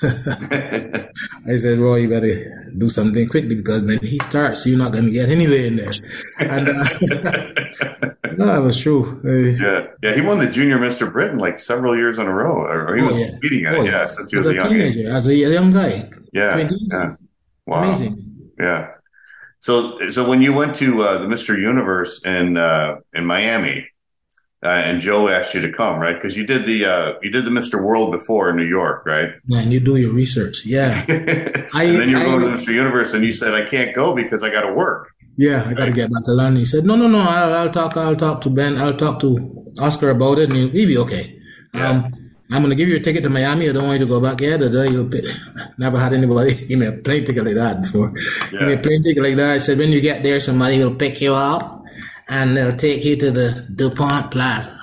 I said, "Roy, you better do something quickly because when he starts, you're not going to get anywhere in there." And uh, no, that was true. Uh, yeah, yeah. He won the Junior Mister Britain like several years in a row, or he oh, was yeah. competing at oh, it. Yeah, yeah. since he was as a young teenager, age. as a young guy. Yeah, twenties. yeah. Wow. Amazing. Yeah. So, so when you went to uh, the Mister Universe in uh, in Miami, uh, and Joe asked you to come, right? Because you did the uh, you did the Mister World before in New York, right? Man, you do your research, yeah. and I, then you were I, going to Mister Universe, and you said, "I can't go because I got to work." Yeah, I got to get back to London. He said, "No, no, no. I'll, I'll talk. I'll talk to Ben. I'll talk to Oscar about it, and he'll, he'll be okay. Yeah. Um, I'm going to give you a ticket to Miami. I don't want you to go back yet. You'll pay. Never had anybody give me a plane ticket like that before. Yeah. Give me a plane ticket like that. I said, when you get there, somebody will pick you up, and they'll take you to the DuPont Plaza."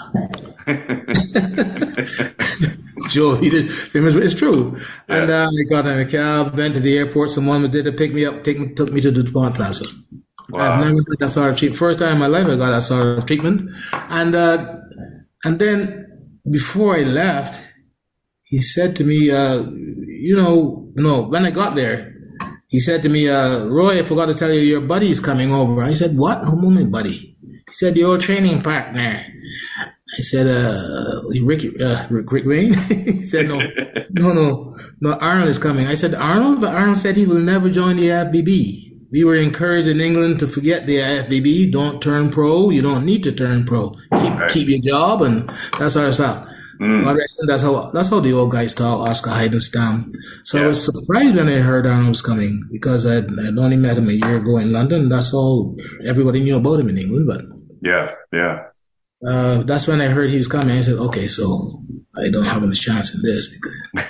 Joe, he did. It's true. Yeah. And uh, I got in a cab, went to the airport. Someone was there to pick me up, take me, took me to the DuPont Plaza. Wow. I've never had that sort of treatment. First time in my life I got that sort of treatment. And uh, and then before I left, he said to me, uh, you know, no, when I got there, he said to me, uh, "Roy, I forgot to tell you, your buddy's coming over." I said, "What? Who moment, buddy?" He said, "Your training partner." I said, uh, Rick, uh, Rick, Rick Wayne? He said, no, no, no, no, Arnold is coming. I said, "Arnold?" But Arnold said he will never join the I F B B. We were encouraged in England to forget the I F B B. Don't turn pro. You don't need to turn pro. Keep, right. keep your job and that sort of stuff. Mm. But that's how, that's how the old guys talk, Oscar Heidenstam. So yeah. I was surprised when I heard Arnold was coming because I'd, I'd only met him a year ago in London. That's all everybody knew about him in England. But yeah, yeah. Uh, that's when I heard he was coming. I said, "Okay, so I don't have any chance in this." Because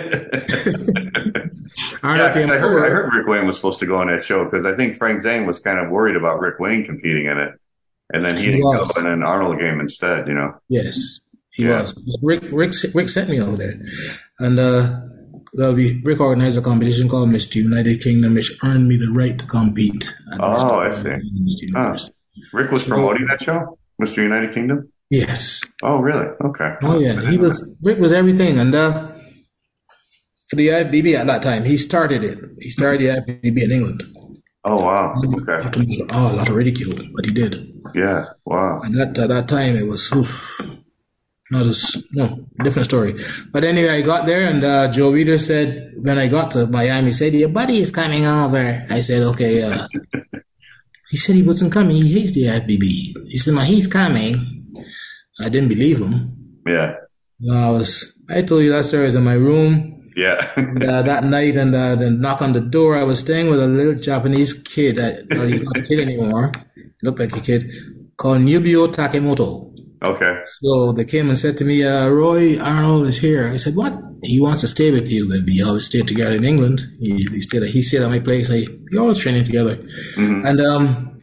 yeah, came I, heard, I heard Rick Wayne was supposed to go on that show because I think Frank Zane was kind of worried about Rick Wayne competing in it, and then he, he didn't was. go, and then Arnold came instead. You know? Yes, he yeah. was. Rick, Rick, Rick sent me over there, and uh, there'll be Rick organized a competition called Mister United Kingdom, which earned me the right to compete. Oh, I see. Huh. Rick was promoting that show. Mister United Kingdom? Yes. Oh, really? Okay. Oh, yeah. He was, Rick was everything. And uh, for the I F B B at that time. He started it. He started the I F B B in England. Oh, wow. Okay. After, oh, a lot of ridicule, but he did. Yeah. Wow. And that, at that time, it was, oof, not as, no, different story. But anyway, I got there, and uh, Joe Reeder said, when I got to Miami, he said, your buddy is coming over. I said, okay. Uh, he said he wasn't coming. He hates the I F B B. He said, no, he's coming. I didn't believe him. Yeah. No, I was, I told you that story. I was in my room. Yeah. and, uh, that night, and uh, the knock on the door, I was staying with a little Japanese kid. I, well, he's not a kid anymore. He looked like a kid, called Nubio Takemoto. Okay. So they came and said to me, uh, Roy Arnold is here. I said, what? He wants to stay with you. We always stayed together in England. He, he stayed. He stayed at my place. I, we always training together. Mm-hmm. And um,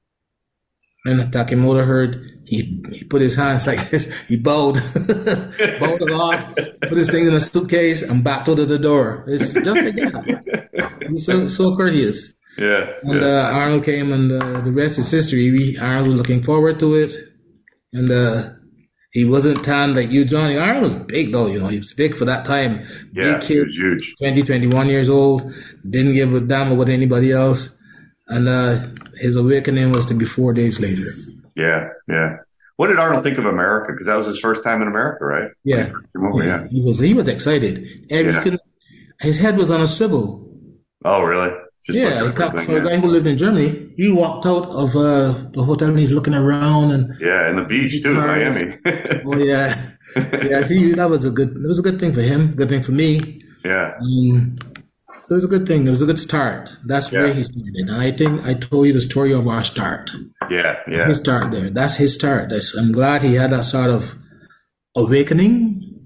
when Takemoto heard, he he put his hands like this. He bowed, bowed along, put his things in a suitcase, and backed out of the door. It's just like that. He's so so courteous. Yeah. And yeah. Uh, Arnold came, and uh, the rest is history. We Arnold was looking forward to it, and uh, he wasn't tan like you, Johnny. Arnold was big though. You know, he was big for that time. Yeah, big kid, he was huge. twenty, twenty-one years old. Didn't give a damn about anybody else, and uh, his awakening was to be four days later. Yeah, yeah. What did Arnold think of America? Because that was his first time in America, right? Yeah, over, yeah. yeah. He was he was excited. And yeah. could, his head was on a swivel. Oh, really? Just yeah, he got, for yeah. a guy who lived in Germany, he walked out of uh, the hotel and he's looking around and yeah, and the beach too, Miami. oh yeah, yeah. See, that was a good. It was a good thing for him. Good thing for me. Yeah. Um, it was a good thing. It was a good start. That's yeah. where he started. And I think I told you the story of our start. Yeah, yeah. His start there. That's his start. That's, I'm glad he had that sort of awakening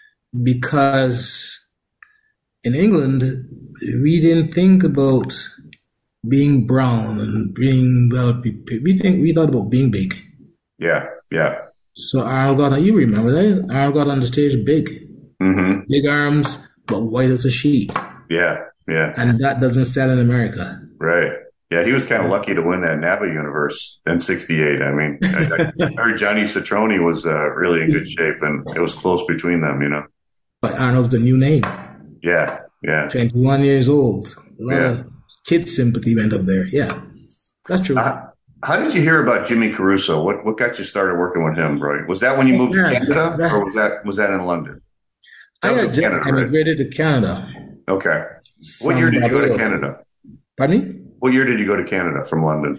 because in England, we didn't think about being brown and being well. We think we thought about being big. Yeah, yeah. So Arnold got, you remember that? Arnold got on the stage big, mm-hmm. big arms, but white as a sheet. Yeah, yeah. And that doesn't sell in America. Right. Yeah, he was kind of lucky to win that NAVA Universe in sixty-eight. I mean, I, I heard Johnny Citroni was uh, really in good shape, and it was close between them, you know. But Arnold's the new name. Yeah, yeah. twenty-one years old. A lot yeah. of kid sympathy went up there. Yeah, that's true. Uh, how did you hear about Jimmy Caruso? What what got you started working with him, Roy? Was that when you moved yeah, to Canada, that, or was that was that in London? That I had just Canada, immigrated right? to Canada. Okay. What year did you go to Canada? Pardon me? What year did you go to Canada from London?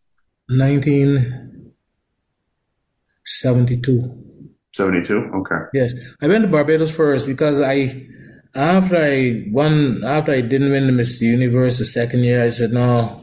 nineteen seventy-two. seventy-two? Okay. Yes. I went to Barbados first because I, after I won, after I didn't win the Mister Universe the second year, I said, no,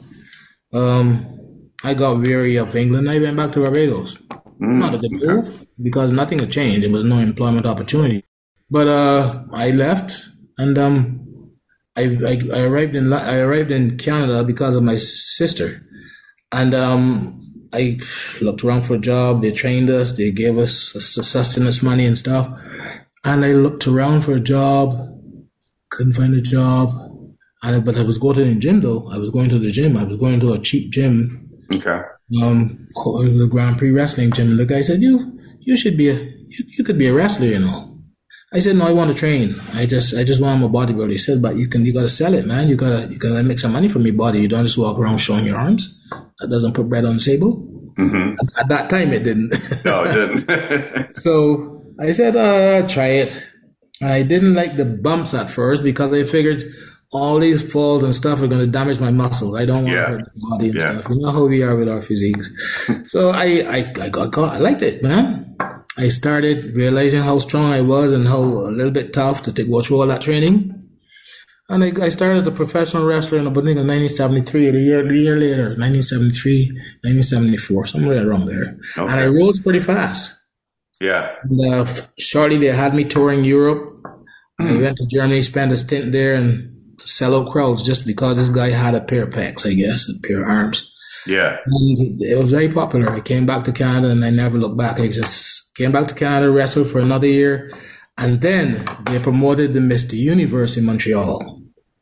um, I got weary of England. I went back to Barbados. Mm, Not a good okay. move because nothing had changed. There was no employment opportunity. But uh, I left and um, I, I I arrived in I arrived in Canada because of my sister, and um, I looked around for a job. They trained us. They gave us sustenance money and stuff. And I looked around for a job. Couldn't find a job. And but I was going to the gym though. I was going to the gym. I was going to a cheap gym. Okay. Um, the Grand Prix wrestling gym. And the guy said, "You you should be a you, you could be a wrestler, you know." I said, no, I want to train. I just, I just want my bodybuilder. He said, but you can, you got to sell it, man. You got to, you got to make some money from your body. You don't just walk around showing your arms. That doesn't put bread on the table. Mm-hmm. At, at that time, it didn't. No, it didn't. So I said, uh, try it. I didn't like the bumps at first because I figured all these falls and stuff are going to damage my muscles. I don't want yeah. to hurt the body and yeah. stuff. You know how we are with our physiques. So I, I, I got, got, I liked it, man. I started realizing how strong I was and how a little bit tough to take go through all that training. And I, I started as a professional wrestler in, I think, in nineteen seventy-three, or a year, a year later, nineteen seventy-three, nineteen seventy-four, somewhere around there. Okay. And I rose pretty fast. Yeah. And, uh, shortly, they had me touring Europe. Mm. I went to Germany, spent a stint there, and to sell out crowds just because this guy had a pair of pecs, I guess, a pair of arms. Yeah. And it was very popular. I came back to Canada and I never looked back. I just came back to Canada, wrestled for another year. And then they promoted the Mister Universe in Montreal.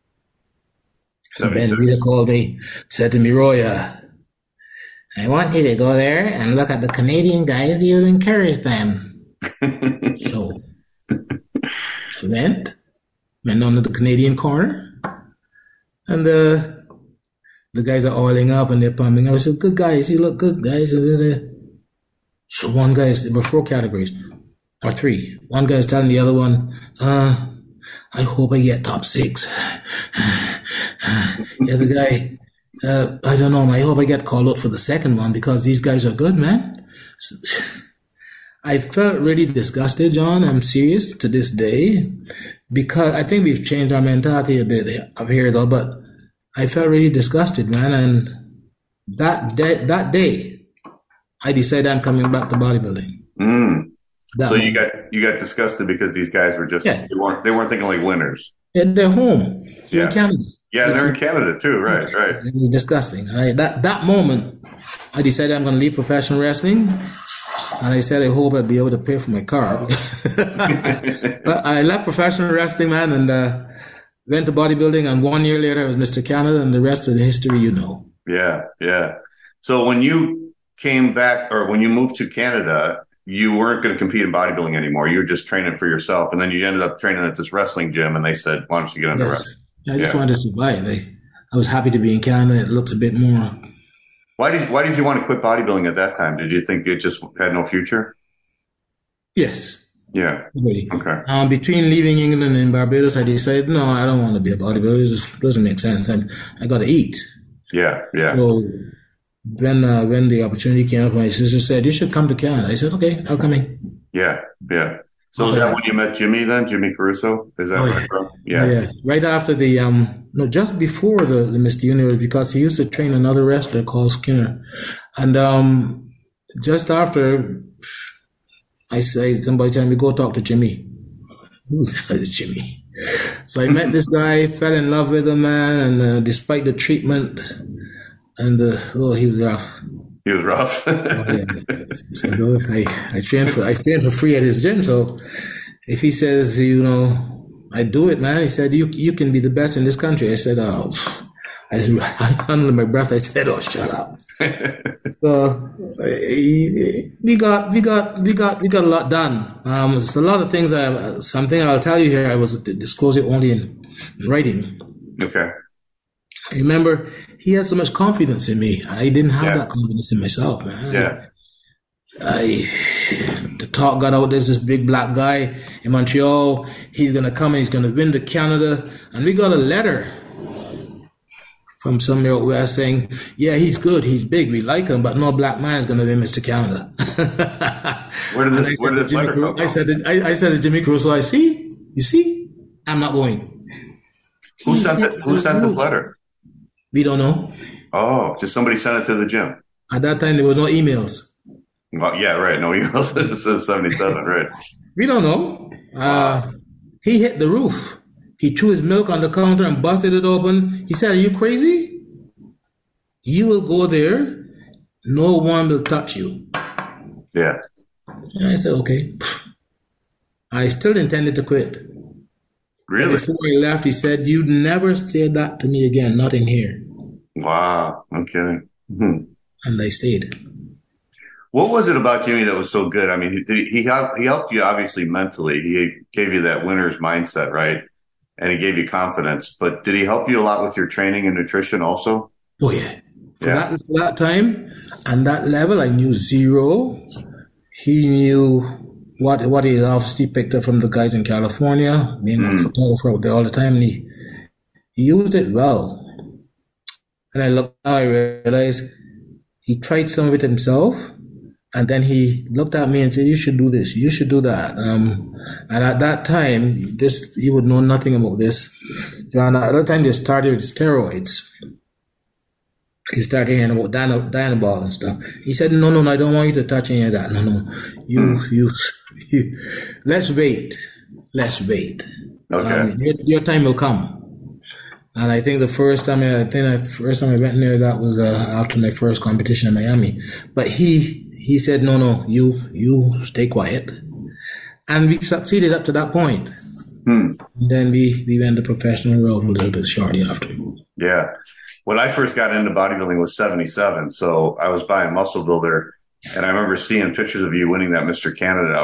And Ben Rita called me, said to me, Roya, I want you to go there and look at the Canadian guys. You'll encourage them. So I went. went down to the Canadian corner, and the the guys are oiling up and they're pumping. I said, "Good guys, you look good, guys." So one guy, there were four categories, or three. One guy is telling the other one, uh, "I hope I get top six." The other guy, uh, "I don't know, I hope I get called up for the second one because these guys are good, man." So, I felt really disgusted, John. I'm serious to this day, because I think we've changed our mentality a bit up here, though. But I felt really disgusted, man. And that day, that day, I decided I'm coming back to bodybuilding. Mm. So moment. you got you got disgusted because these guys were just yeah. they weren't they weren't thinking like winners. And they're home. They're yeah. in Canada. Yeah, they're in Canada too. Right, right. It was disgusting. I, that that moment, I decided I'm going to leave professional wrestling. And I said, I hope I'll be able to pay for my car. But I left professional wrestling, man, and uh, went to bodybuilding. And one year later, I was Mister Canada, and the rest of the history you know. Yeah, yeah. So when you came back, or when you moved to Canada, you weren't going to compete in bodybuilding anymore. You were just training for yourself. And then you ended up training at this wrestling gym, and they said, why don't you get into yes. wrestling? I just yeah. wanted to survive. I, I was happy to be in Canada. It looked a bit more... Why did Why did you want to quit bodybuilding at that time? Did you think it just had no future? Yes. Yeah. Really. Okay. Um, between leaving England and Barbados, I decided, no, I don't want to be a bodybuilder. It just doesn't make sense. I, I got to eat. Yeah, yeah. So then uh, when the opportunity came up, my sister said, you should come to Canada. I said, okay, I'll come in. Yeah, yeah. So is that when you met Jimmy then, Jimmy Caruso? Is that oh, right, yeah. bro? Yeah. Oh, yeah. Right after the, um, no, just before the, the Mister Universe, because he used to train another wrestler called Skinner. And um, just after, I say, somebody tell me, go talk to Jimmy. Who's Jimmy? So I met this guy, fell in love with him, man, and uh, despite the treatment, and uh, oh, he was rough. He was rough. oh, yeah. So, I, I trained for I trained for free at his gym. So if he says, you know, I do it, man. He said, you you can be the best in this country. I said, oh, I under my breath. I said, oh, shut up. So we got we got we got we got a lot done. Um, it's a lot of things. I something I'll tell you here. I was to disclose it only in, in writing. Okay. I remember he had so much confidence in me. I didn't have yeah. that confidence in myself, man. Yeah. I, the talk got out, there's this big black guy in Montreal. He's going to come and he's going to win the Canada. And we got a letter from somewhere out west saying, yeah, he's good. He's big. We like him, but no black man is going to win Mister Canada. Where did this, where did this letter come from? I said, to, I, I said to Jimmy Caruso, I see, you see, I'm not going. Who sent it? Who sent this letter? We don't know. Oh, just somebody sent it to the gym. At that time, there was no emails. Well, yeah, right. No emails. It says seventy-seven, right? We don't know. Uh, he hit the roof. He threw his milk on the counter and busted it open. He said, are you crazy? You will go there. No one will touch you. Yeah. And I said, okay. I still intended to quit. Really? But before he left, he said, you'd never say that to me again, not in here. Wow. I'm kidding. Mm-hmm. And I stayed. What was it about Jimmy that was so good? I mean, he, he, he helped you obviously mentally. He gave you that winner's mindset, right? And he gave you confidence. But did he help you a lot with your training and nutrition also? Oh, yeah. For, yeah. That, for that time and that level, I knew zero. He knew what what he obviously picked up from the guys in California, being mm. a photographer out there all the time. And he, he used it well. And I looked now, I realized he tried some of it himself. And then he looked at me and said, you should do this. You should do that. Um, and at that time, this, you would know nothing about this. John, at that time, they started with steroids. He started hearing about Dynabol Dynabol and stuff. He said, no, no, no, I don't want you to touch any of that. No, no. You, mm. you, you, let's wait. Let's wait. Okay. Um, your, your time will come. And I think the first time, I think the first time I went there, that was uh, after my first competition in Miami. But he, He said, no, no, you you stay quiet. And we succeeded up to that point. Hmm. And then we, we went the professional road a little bit shortly after. Yeah. When I first got into bodybuilding was seventy-seven. So I was buying Muscle Builder. And I remember seeing pictures of you winning that Mister Canada. I was like,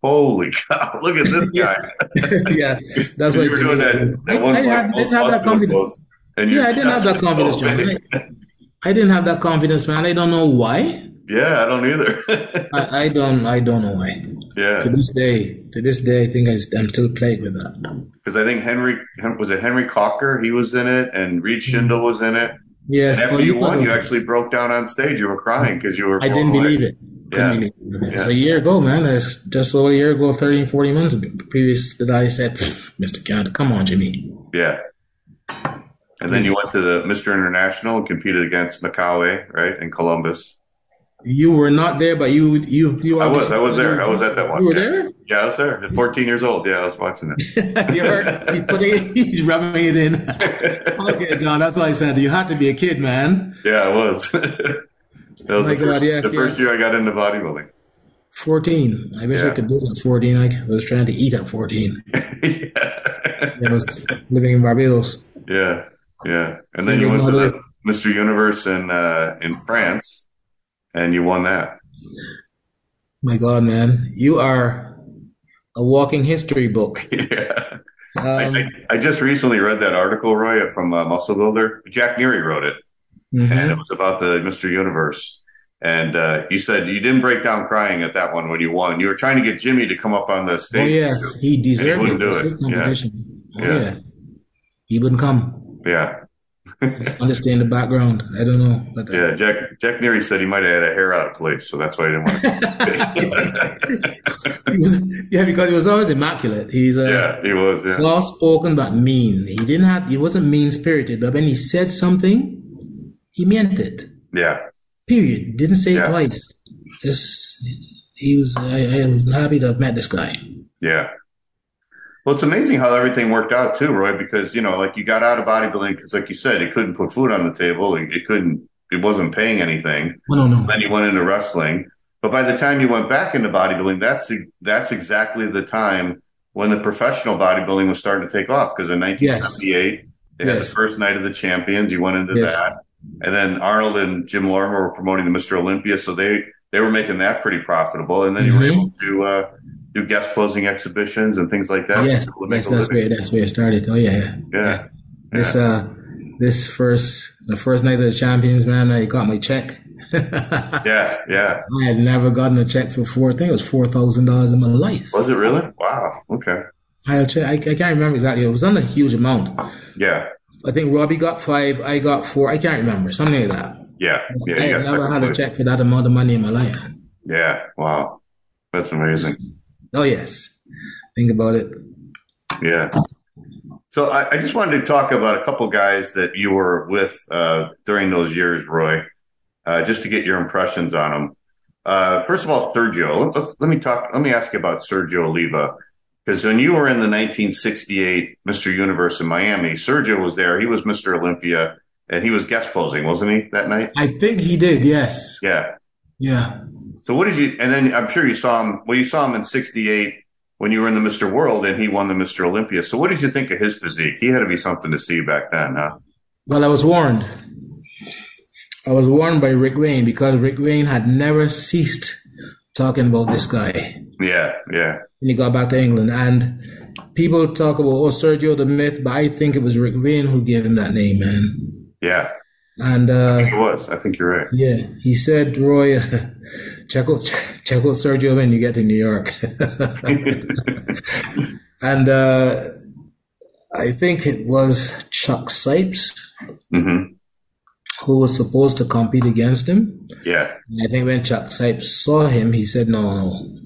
holy cow, look at this guy. Yeah, that's what you were doing that, that one I, I had, didn't have that confidence. Yeah, I didn't have that confidence, John. I, I didn't have that confidence, man. I don't know why. Yeah, I don't either. I, I don't. I don't know why. Yeah. To this day, to this day, I think I, I'm still plagued with that. Because I think Henry was it Henry Cocker? He was in it, and Reed Schindel was in it. Yes. And after oh, you, you won, you actually broke down on stage. You were crying because you were. I didn't away. believe it. Yeah. Believe it. Yeah. So a year ago, man. It's just over a year ago, thirteen, forty months previous that I said, Mister Canada, come on, Jimmy. Yeah. And then you went to the Mister International and competed against Makawe, right, in Columbus. You were not there, but you, you, you. I was, I was there. I was at that one. You were yeah. there? Yeah, I was there. At fourteen years old. Yeah, I was watching it. You heard? He put it, he's rubbing it in. Okay, John, that's all I said. You had to be a kid, man. Yeah, I was. That was oh my the, God, first, yes, the yes. first year I got into bodybuilding. fourteen. I wish yeah. I could do it at fourteen. I was trying to eat at fourteen. yeah. I was living in Barbados. Yeah, yeah. And then you went to the Mister Universe in uh, in France, and you won that. My God, man, you are a walking history book. Yeah. Um, I, I, I just recently read that article, Roy, from uh, Muscle Builder. Jack Neary wrote it, mm-hmm. and it was about the Mister Universe. And uh, you said you didn't break down crying at that one when you won. You were trying to get Jimmy to come up on the stage. Oh, yes, he deserved he wouldn't it. do it. His competition. Yeah. Oh, yeah. yeah. He wouldn't come. Yeah. Understand the background. I don't know. But, uh, yeah, Jack Jack Neary said he might have had a hair out of place, so that's why he didn't want to. he was, yeah, because he was always immaculate. He's uh, yeah, he was. Yeah, soft spoken but mean. He didn't have. He wasn't mean spirited, but when he said something, he meant it. Yeah. Period. Didn't say yeah. it twice. Just he was. I, I am happy to have met this guy. Yeah. Well, it's amazing how everything worked out too, Roy, because, you know, like you got out of bodybuilding because, like you said, it couldn't put food on the table. It, it couldn't, it wasn't paying anything. Oh, no, no. Then you went into wrestling. But by the time you went back into bodybuilding, that's that's exactly the time when the professional bodybuilding was starting to take off. Because in nineteen seventy-eight, yes. they had yes. the first night of the champions. You went into yes. that. And then Arnold and Jim Lorimer were promoting the Mister Olympia. So they, they were making that pretty profitable. And then you mm-hmm. were able to, uh, do guest posing exhibitions and things like that. Yes, yes, that's where that's where it started. Oh yeah, yeah. yeah. This yeah. uh, this first the first night of the champions, man, I got my check. yeah, yeah. I had never gotten a check for four. I think it was four thousand dollars in my life. Was it really? Wow. Okay. I had a check. I, I can't remember exactly. It was not a huge amount. Yeah. I think Robbie got five. I got four. I can't remember something like that. Yeah. Yeah. I had never had place. a check for that amount of money in my life. Yeah. Wow. That's amazing. Oh, yes. Think about it. Yeah. So I, I just wanted to talk about a couple guys that you were with uh, during those years, Roy, uh, just to get your impressions on them. Uh, first of all, Sergio. Let's, let me talk. Let me ask you about Sergio Oliva, because when you were in the nineteen sixty-eight Mister Universe in Miami, Sergio was there. He was Mister Olympia, and he was guest posing, wasn't he, that night? I think he did. Yes. Yeah. Yeah. So what did you, and then I'm sure you saw him, well, you saw him in sixty-eight when you were in the Mister World and he won the Mister Olympia. So what did you think of his physique? He had to be something to see back then, huh? Well, I was warned. I was warned by Rick Wayne because Rick Wayne had never ceased talking about this guy. Yeah, yeah. When he got back to England. And people talk about, oh, Sergio the Myth, but I think it was Rick Wayne who gave him that name, man. Yeah. And uh, I think it was. I think you're right. Yeah, he said, Roy, uh, check out check out Sergio when you get to New York. And uh, I think it was Chuck Sipes mm-hmm. who was supposed to compete against him. Yeah. And I think when Chuck Sipes saw him, he said, "No, no."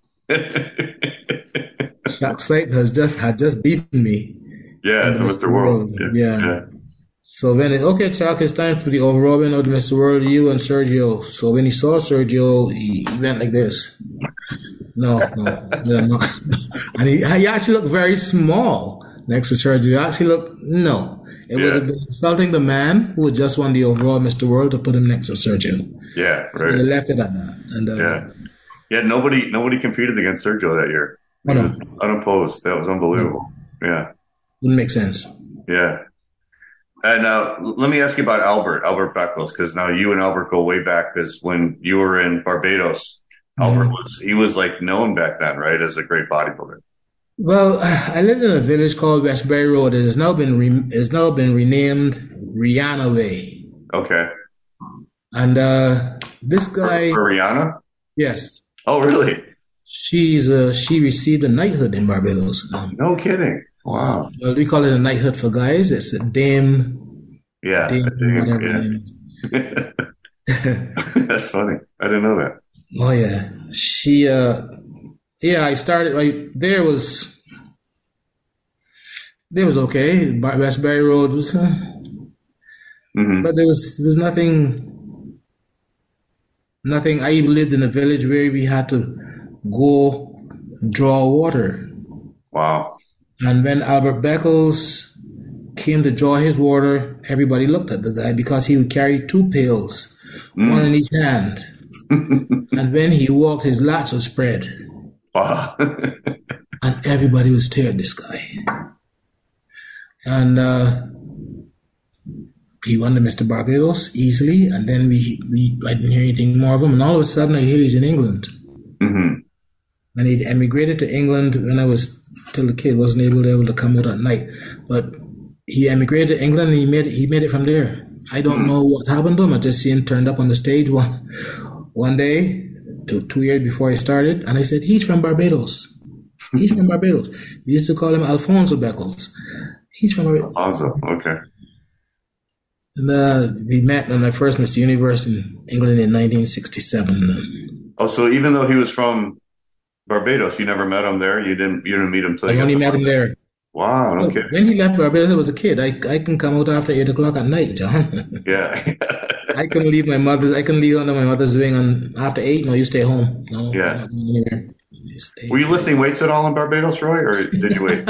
Chuck Sipes has just had just beaten me. Yeah, the Mister World. Yeah. yeah. yeah. So when it, okay, Chuck, it's time for the overall win of the Mister World, you and Sergio. So when he saw Sergio, he, he went like this. No, no, no, no. And he, he actually looked very small next to Sergio. He actually looked, no. It yeah. would have been insulting the man who had just won the overall Mister World to put him next to Sergio. Yeah, right. So they left it at that. And, uh, yeah. Yeah, nobody nobody competed against Sergio that year. He was unopposed. That was unbelievable. Yeah. Wouldn't make sense. Yeah. And uh, let me ask you about Albert, Albert Beckles, because now you and Albert go way back, because when you were in Barbados, Albert was, he was like known back then, right, as a great bodybuilder. Well, I lived in a village called Westbury Road. It has now been re- it's now been renamed Rihanna Way. Okay. And uh, this guy, for, for Rihanna? Yes. Oh, really? She's uh, she received a knighthood in Barbados. Um, no kidding. Wow. Well, we call it a knighthood for guys. It's a dame. Yeah. Dame, dame, whatever yeah. her name is. That's funny. I didn't know that. Oh yeah, she. Uh, yeah, I started right there. Was there was okay. Westbury Road was, uh, mm-hmm. but there was there was nothing. Nothing. I lived in a village where we had to go draw water. Wow. And when Albert Beckles came to draw his water, everybody looked at the guy because he would carry two pails, mm. one in each hand. And when he walked, his lats would spread. Wow. And everybody would stare at this guy. And uh, he won the Mister Barbados easily, and then we, we I didn't hear anything more of him. And all of a sudden, I hear he's in England. Mm-hmm. And he emigrated to England when I was still a kid, wasn't able to, able to come out at night. But he emigrated to England and he made it, he made it from there. I don't mm-hmm. know what happened to him. I just see him turned up on the stage one one day, two, two years before I started, and I said, he's from Barbados. He's from Barbados. We used to call him Alfonso Beckles. He's from Barbados. Alfonso, okay. And uh, we met when I first Mister Universe in England in nineteen sixty-seven. Oh, so even though he was from Barbados, you never met him there? You didn't You didn't meet him till you I only met him there. Wow, okay. Well, when he left Barbados, I was a kid. I I can come out after eight o'clock at night, John. Yeah. I can leave my mother's. I can leave under my mother's wing on after eight. No, you stay home. No, yeah. You stay Were you lifting weights at all in Barbados, Roy, or did you wait?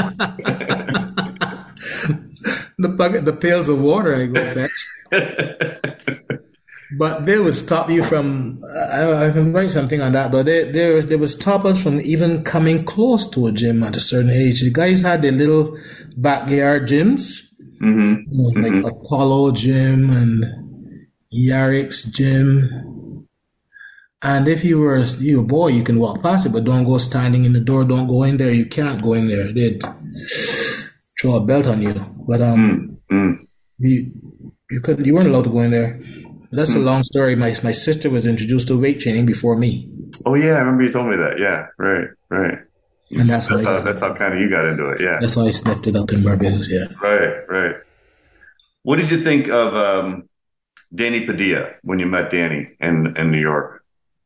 the bucket, the pails of water I go fetch. But they would stop you from. I, I can write something on that. But they they they would stop us from even coming close to a gym at a certain age. The guys had their little backyard gyms, mm-hmm. you know, like mm-hmm. Apollo Gym and Yarrick's Gym. And if you were you a boy, you can walk past it, but don't go standing in the door. Don't go in there. You can't go in there. They'd throw a belt on you. But um, mm-hmm. you you couldn't. You weren't allowed to go in there. That's mm-hmm. a long story. My my sister was introduced to weight training before me. Oh yeah, I remember you told me that. Yeah, right, right. And that's, that's how how, that's how kind of you got into it. Yeah, that's why I sniffed it up in Barbados. Yeah. Right, right. What did you think of um, Danny Padilla when you met Danny in in New York?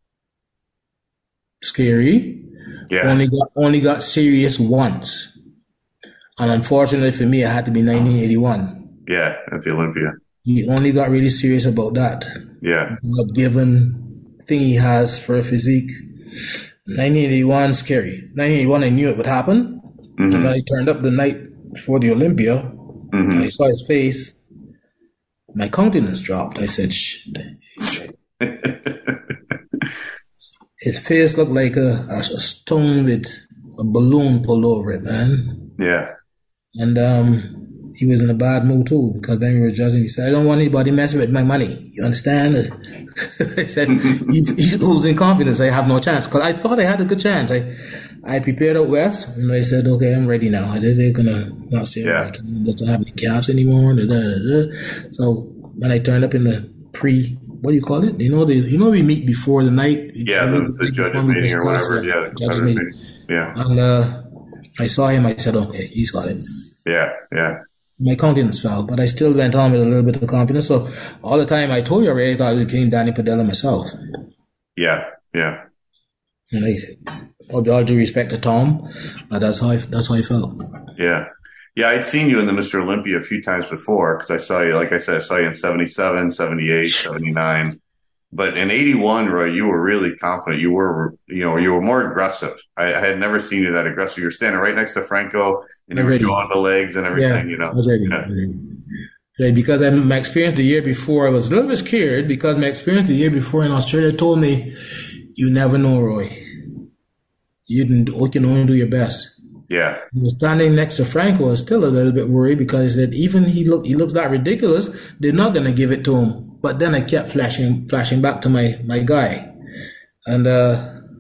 Scary. Yeah. Only got only got serious once, and unfortunately for me, it had to be nineteen eighty-one. Yeah, at the Olympia. He only got really serious about that. Yeah. The given thing he has for a physique. nineteen eighty-one, scary. nineteen eighty-one, I knew it would happen. Mm-hmm. And when I turned up the night before the Olympia, mm-hmm. and I saw his face, my countenance dropped. I said, shh. His face looked like a, a, a stone with a balloon pulled over it, man. Yeah. And um, he was in a bad mood too, because when we were judging, he said, I don't want anybody messing with my money. You understand? I said, he's, he's losing confidence. I have no chance. Because I thought I had a good chance. I I prepared out west, and I said, okay, I'm ready now. I they're going to not say, yeah. I don't have any calves anymore. Da, da, da, da. So when I turned up in the pre, what do you call it? You know, the, you know we meet before the night. Yeah, the, the, the judges meeting or whatever. Yeah, the judges meeting. meeting. Yeah. And uh, I saw him. I said, okay, he's got it. Yeah, yeah. My confidence fell, but I still went on with a little bit of confidence. So all the time, I told you already, I thought I was playing Danny Padilla myself. Yeah, yeah. And I, with all due respect to Tom, that's how I, that's how I felt. Yeah. Yeah, I'd seen you in the Mister Olympia a few times before because I saw you, like I said, I saw you in seventy-seven, seventy-eight, seventy-nine. But in eighty-one, Roy, you were really confident. You were, you know, you were more aggressive. I, I had never seen you that aggressive. You were standing right next to Franco, and you were showing the legs and everything. Yeah, you know, I was ready. Yeah. Ready. Because I, my experience the year before, I was a little bit scared because my experience the year before in Australia told me, "You never know, Roy. You can, you can only do your best." Yeah. I was standing next to Franco. I was still a little bit worried because he said even he look he looks that ridiculous, they're not going to give it to him. But then I kept flashing flashing back to my, my guy. And uh,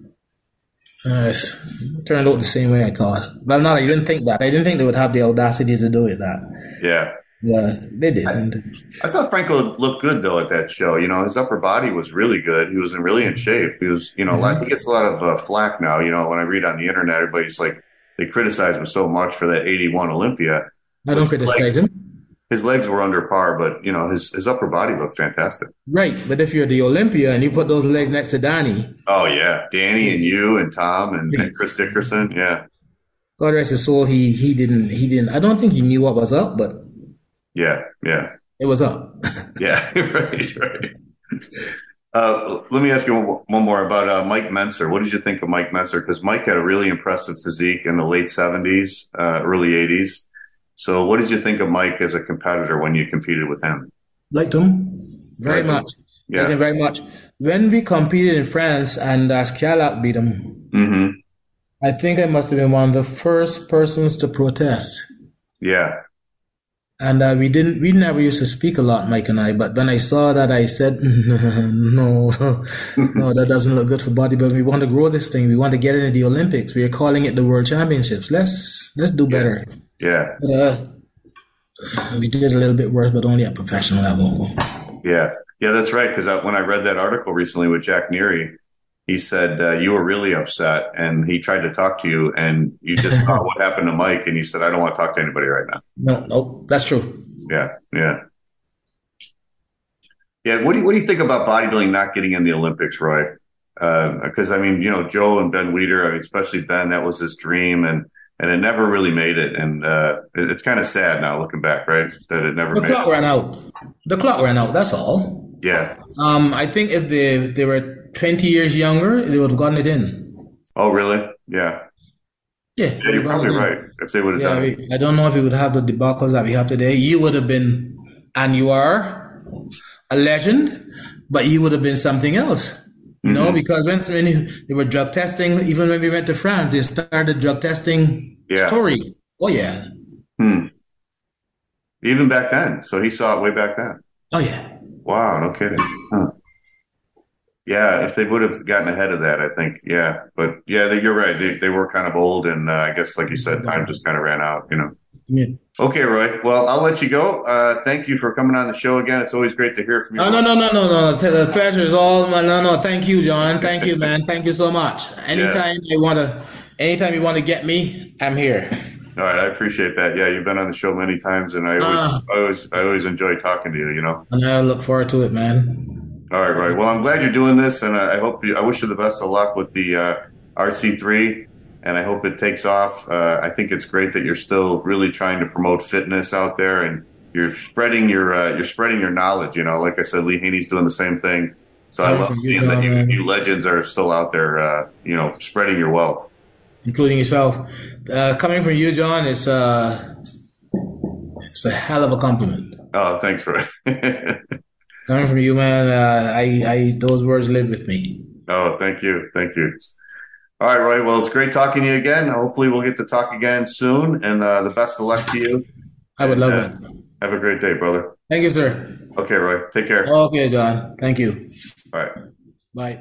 Uh, it turned out the same way I thought. Well, no, I didn't think that. I didn't think they would have the audacity to do it. That. Yeah. Yeah, they did. I, I thought Franco looked good though at that show. You know, his upper body was really good. He was in really in shape. He was, you know, mm-hmm. like, he gets a lot of uh, flack now. You know, when I read on the internet, everybody's like, they criticize him so much for that eighty-one Olympia. I don't criticize legs, him. His legs were under par, but you know, his his upper body looked fantastic. Right, but if you're the Olympia and you put those legs next to Danny, oh yeah, Danny and you and Tom and, and Chris Dickerson, yeah. God rest his soul. He he didn't he didn't. I don't think he knew what was up, but. Yeah, yeah. It was up. yeah, right, right. Uh, let me ask you one, one more about uh, Mike Mentzer. What did you think of Mike Mentzer? Because Mike had a really impressive physique in the late seventies, uh, early eighties. So what did you think of Mike as a competitor when you competed with him? Liked him very right. much. Yeah. Liked him very much. When we competed in France and uh, Schialak beat him, mm-hmm. I think I must have been one of the first persons to protest. Yeah. And uh, we didn't, we never used to speak a lot, Mike and I, but when I saw that, I said, no, no, that doesn't look good for bodybuilding. We want to grow this thing. We want to get into the Olympics. We are calling it the World Championships. Let's, let's do better. Yeah. Uh, we did a little bit worse, but only at professional level. Yeah. Yeah, that's right. Because when I read that article recently with Jack Neary, he said uh, you were really upset and he tried to talk to you and you just thought what happened to Mike and you said, I don't want to talk to anybody right now. No, no, that's true. Yeah, yeah. Yeah, what do you, what do you think about bodybuilding not getting in the Olympics, Roy? Because, uh, I mean, you know, Joe and Ben Weider, I mean, especially Ben, that was his dream and, and it never really made it. And uh, it, it's kind of sad now looking back, right, that it never the made it. The clock ran out. The clock ran out, that's all. Yeah. Um, I think if they, if they were twenty years younger, they would have gotten it in. Oh, really? Yeah. Yeah, yeah you're probably right. If they would have yeah, done we, it. I don't know if we would have the debacles that we have today. You would have been, and you are, a legend, but you would have been something else. You mm-hmm. know, because when, when you, they were drug testing, even when we went to France, they started drug testing yeah. story. Oh, yeah. Hmm. Even back then. So he saw it way back then. Oh, yeah. Wow, no kidding. Huh. Yeah, if they would have gotten ahead of that, I think, yeah. But, yeah, they, you're right. They, they were kind of old, and uh, I guess, like you said, time just kind of ran out, you know. Yeah. Okay, Roy. Well, I'll let you go. Uh, thank you for coming on the show again. It's always great to hear from you. Oh, no, no, no, no, no. The pleasure is all. No, no. Thank you, John. Thank you, man. Thank you so much. Anytime yeah. you want to, anytime you want to get me, I'm here. All right, I appreciate that. Yeah, you've been on the show many times, and I always, uh, I always, I always enjoy talking to you. You know, and I look forward to it, man. All right, Roy. Well, I'm glad you're doing this, and I hope you, I wish you the best of luck with the uh, R C three, and I hope it takes off. Uh, I think it's great that you're still really trying to promote fitness out there, and you're spreading your uh, you're spreading your knowledge. You know, like I said, Lee Haney's doing the same thing. So I love seeing that you, you legends are still out there. Uh, you know, spreading your wealth. Including yourself. Uh, coming from you, John, it's, uh, it's a hell of a compliment. Oh, thanks, Roy. Coming from you, man, uh, I, I, those words live with me. Oh, thank you. Thank you. All right, Roy. Well, it's great talking to you again. Hopefully we'll get to talk again soon, and uh, the best of luck to you. I would and, love uh, it. Have a great day, brother. Thank you, sir. Okay, Roy. Take care. Okay, John. Thank you. All right. Bye.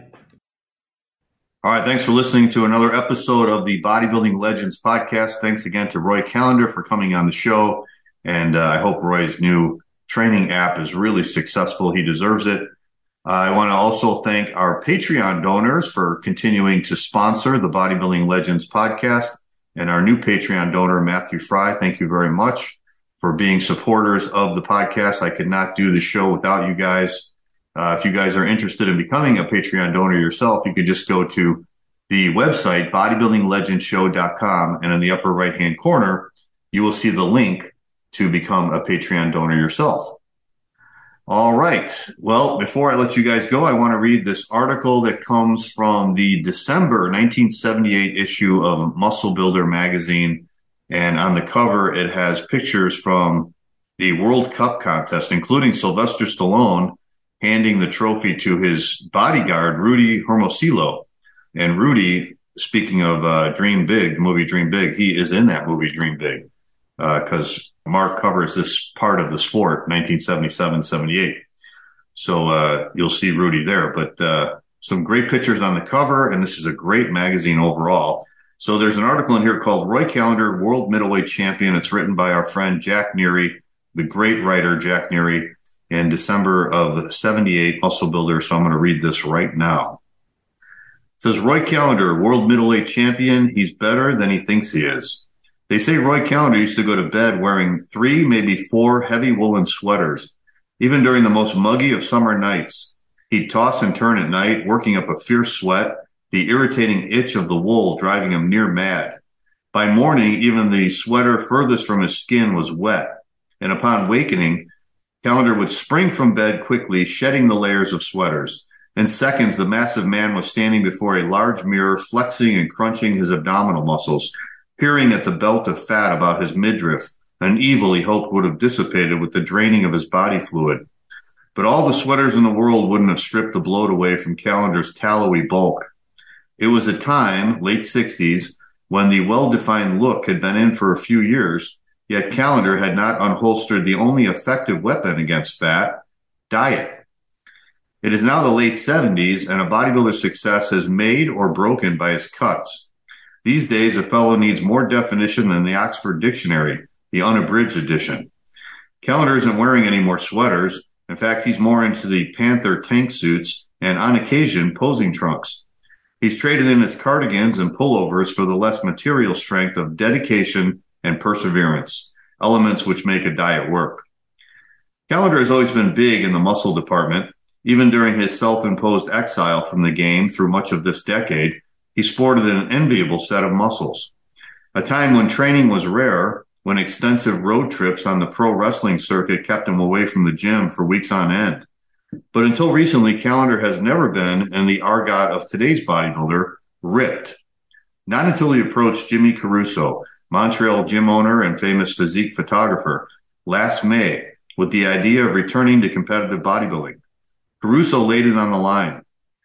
All right, thanks for listening to another episode of the Bodybuilding Legends podcast. Thanks again to Roy Callender for coming on the show, and uh, I hope Roy's new training app is really successful. He deserves it. Uh, I want to also thank our Patreon donors for continuing to sponsor the Bodybuilding Legends podcast, and our new Patreon donor, Matthew Fry. Thank you very much for being supporters of the podcast. I could not do the show without you guys. Uh, if you guys are interested in becoming a Patreon donor yourself, you could just go to the website, bodybuilding legends show dot com, and in the upper right-hand corner, you will see the link to become a Patreon donor yourself. All right. Well, before I let you guys go, I want to read this article that comes from the December nineteen seventy-eight issue of Muscle Builder magazine. And on the cover, it has pictures from the World Cup contest, including Sylvester Stallone handing the trophy to his bodyguard, Rudy Hermosillo. And Rudy, speaking of uh, Dream Big, the movie Dream Big, he is in that movie Dream Big because uh, Mark covers this part of the sport, nineteen seventy-seven, seventy-eight. So uh, you'll see Rudy there. But uh, some great pictures on the cover, and this is a great magazine overall. So there's an article in here called Roy Callender, World Middleweight Champion. It's written by our friend Jack Neary, the great writer Jack Neary, in December of seventy-eight, Muscle Builder. So I'm going to read this right now. It says, Roy Callender, World Middleweight Champion. He's better than he thinks he is. They say Roy Callender used to go to bed wearing three, maybe four heavy woolen sweaters. Even during the most muggy of summer nights, he'd toss and turn at night, working up a fierce sweat, the irritating itch of the wool driving him near mad. By morning, even the sweater furthest from his skin was wet, and upon awakening, Callender would spring from bed quickly, shedding the layers of sweaters. In seconds, the massive man was standing before a large mirror, flexing and crunching his abdominal muscles, peering at the belt of fat about his midriff, an evil he hoped would have dissipated with the draining of his body fluid. But all the sweaters in the world wouldn't have stripped the bloat away from Callender's tallowy bulk. It was a time, late sixties, when the well-defined look had been in for a few years, yet Callender had not unholstered the only effective weapon against fat, diet. It is now the late seventies, and a bodybuilder's success is made or broken by his cuts. These days, a fellow needs more definition than the Oxford Dictionary, the unabridged edition. Callender isn't wearing any more sweaters. In fact, he's more into the Panther tank suits and, on occasion, posing trunks. He's traded in his cardigans and pullovers for the less material strength of dedication and perseverance, elements which make a diet work. Callender has always been big in the muscle department. Even during his self-imposed exile from the game through much of this decade, he sported an enviable set of muscles. A time when training was rare, when extensive road trips on the pro wrestling circuit kept him away from the gym for weeks on end. But until recently, Callender has never been, in the argot of today's bodybuilder, ripped. Not until he approached Jimmy Caruso, Montreal gym owner and famous physique photographer, last May, with the idea of returning to competitive bodybuilding. Caruso laid it on the line.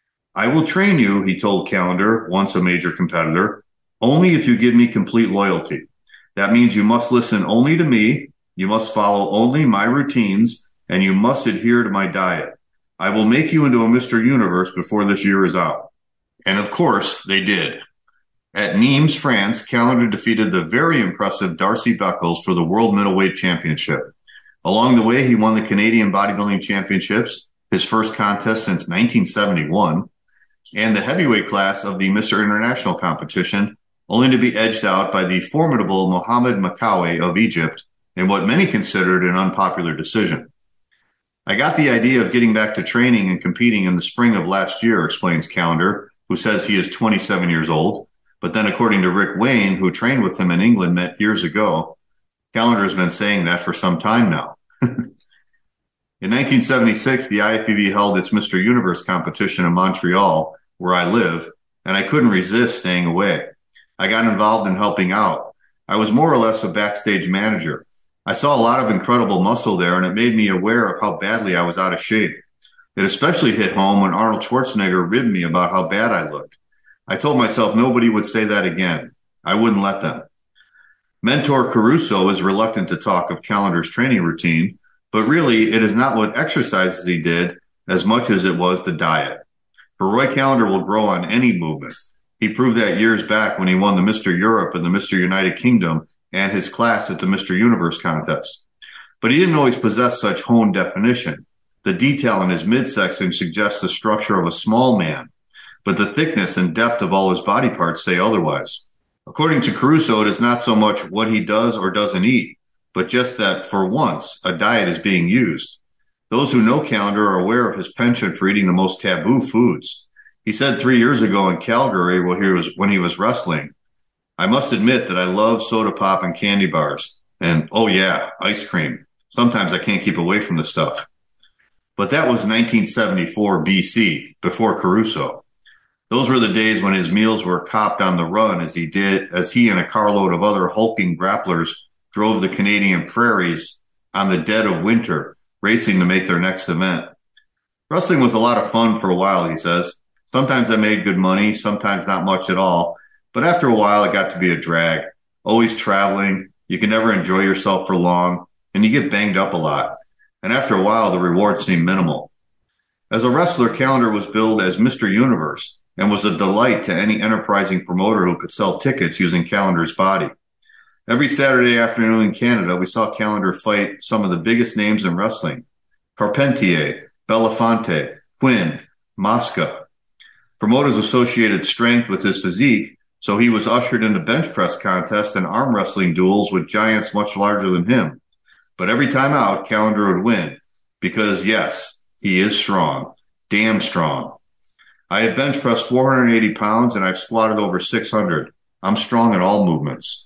I will train you, he told Callender, once a major competitor, only if you give me complete loyalty. That means you must listen only to me, you must follow only my routines, and you must adhere to my diet. I will make you into a Mister Universe before this year is out. And of course, they did. At Nimes, France, Callender defeated the very impressive Darcy Beckles for the World Middleweight Championship. Along the way, he won the Canadian Bodybuilding Championships, his first contest since nineteen seventy-one, and the heavyweight class of the Mister International competition, only to be edged out by the formidable Mohamed Makawi of Egypt in what many considered an unpopular decision. I got the idea of getting back to training and competing in the spring of last year, explains Callender, who says he is twenty-seven years old. But then according to Rick Wayne, who trained with him in England met years ago, Callender has been saying that for some time now. In nineteen seventy-six, the I F B B held its Mister Universe competition in Montreal, where I live, and I couldn't resist staying away. I got involved in helping out. I was more or less a backstage manager. I saw a lot of incredible muscle there, and it made me aware of how badly I was out of shape. It especially hit home when Arnold Schwarzenegger ribbed me about how bad I looked. I told myself nobody would say that again. I wouldn't let them. Mentor Caruso is reluctant to talk of Callender's training routine, but really it is not what exercises he did as much as it was the diet. For Roy Callender will grow on any movement. He proved that years back when he won the Mister Europe and the Mister United Kingdom and his class at the Mister Universe contest. But he didn't always possess such honed definition. The detail in his midsection suggests the structure of a small man, but the thickness and depth of all his body parts say otherwise. According to Caruso, it is not so much what he does or doesn't eat, but just that, for once, a diet is being used. Those who know Callender are aware of his penchant for eating the most taboo foods. He said three years ago in Calgary when he was, when he was wrestling, I must admit that I love soda pop and candy bars. And, oh yeah, ice cream. Sometimes I can't keep away from the stuff. But that was nineteen seventy-four B C, before Caruso. Those were the days when his meals were copped on the run as he did, as he and a carload of other hulking grapplers drove the Canadian prairies on the dead of winter, racing to make their next event. Wrestling was a lot of fun for a while, he says. Sometimes I made good money, sometimes not much at all. But after a while, it got to be a drag. Always traveling, you can never enjoy yourself for long, and you get banged up a lot. And after a while, the rewards seem minimal. As a wrestler, Callender was billed as Mister Universe and was a delight to any enterprising promoter who could sell tickets using Callender's body. Every Saturday afternoon in Canada, we saw Callender fight some of the biggest names in wrestling: Carpentier, Belafonte, Quinn, Mosca. Promoters associated strength with his physique, so he was ushered into bench press contests and arm wrestling duels with giants much larger than him. But every time out, Callender would win because, yes, he is strong, damn strong. I have bench pressed four hundred eighty pounds and I've squatted over six hundred. I'm strong in all movements.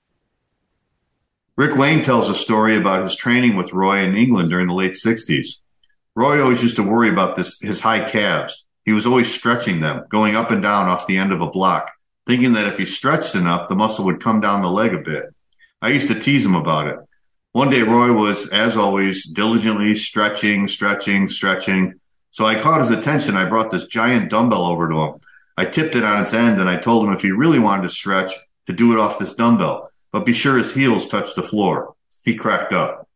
Rick Wayne tells a story about his training with Roy in England during the late sixties. Roy always used to worry about this, his high calves. He was always stretching them, going up and down off the end of a block, thinking that if he stretched enough, the muscle would come down the leg a bit. I used to tease him about it. One day, Roy was, as always, diligently stretching, stretching, stretching. So I caught his attention. I brought this giant dumbbell over to him. I tipped it on its end, and I told him if he really wanted to stretch, to do it off this dumbbell, but be sure his heels touched the floor. He cracked up.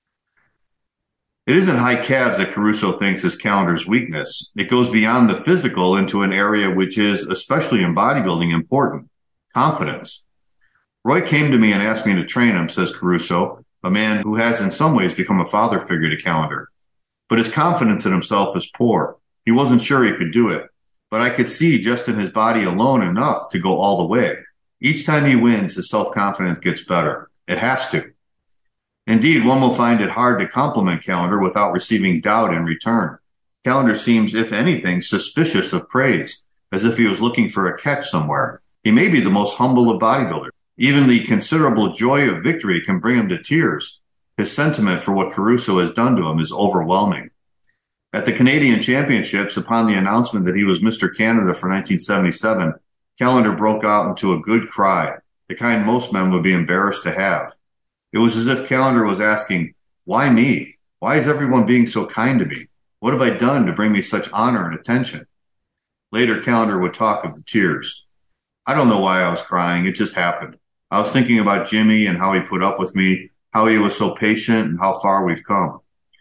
It isn't high calves that Caruso thinks is Callender's weakness. It goes beyond the physical into an area which is, especially in bodybuilding, important: confidence. Roy came to me and asked me to train him, says Caruso, a man who has in some ways become a father figure to Callender. But his confidence in himself is poor. He wasn't sure he could do it, but I could see just in his body alone enough to go all the way. Each time he wins, his self-confidence gets better. It has to. Indeed, one will find it hard to compliment Callender without receiving doubt in return. Callender seems, if anything, suspicious of praise, as if he was looking for a catch somewhere. He may be the most humble of bodybuilders. Even the considerable joy of victory can bring him to tears. His sentiment for what Caruso has done to him is overwhelming. At the Canadian Championships, upon the announcement that he was Mister Canada for nineteen seventy-seven, Callender broke out into a good cry, the kind most men would be embarrassed to have. It was as if Callender was asking, why me? Why is everyone being so kind to me? What have I done to bring me such honor and attention? Later, Callender would talk of the tears. I don't know why I was crying. It just happened. I was thinking about Jimmy and how he put up with me, how he was so patient, and how far we've come.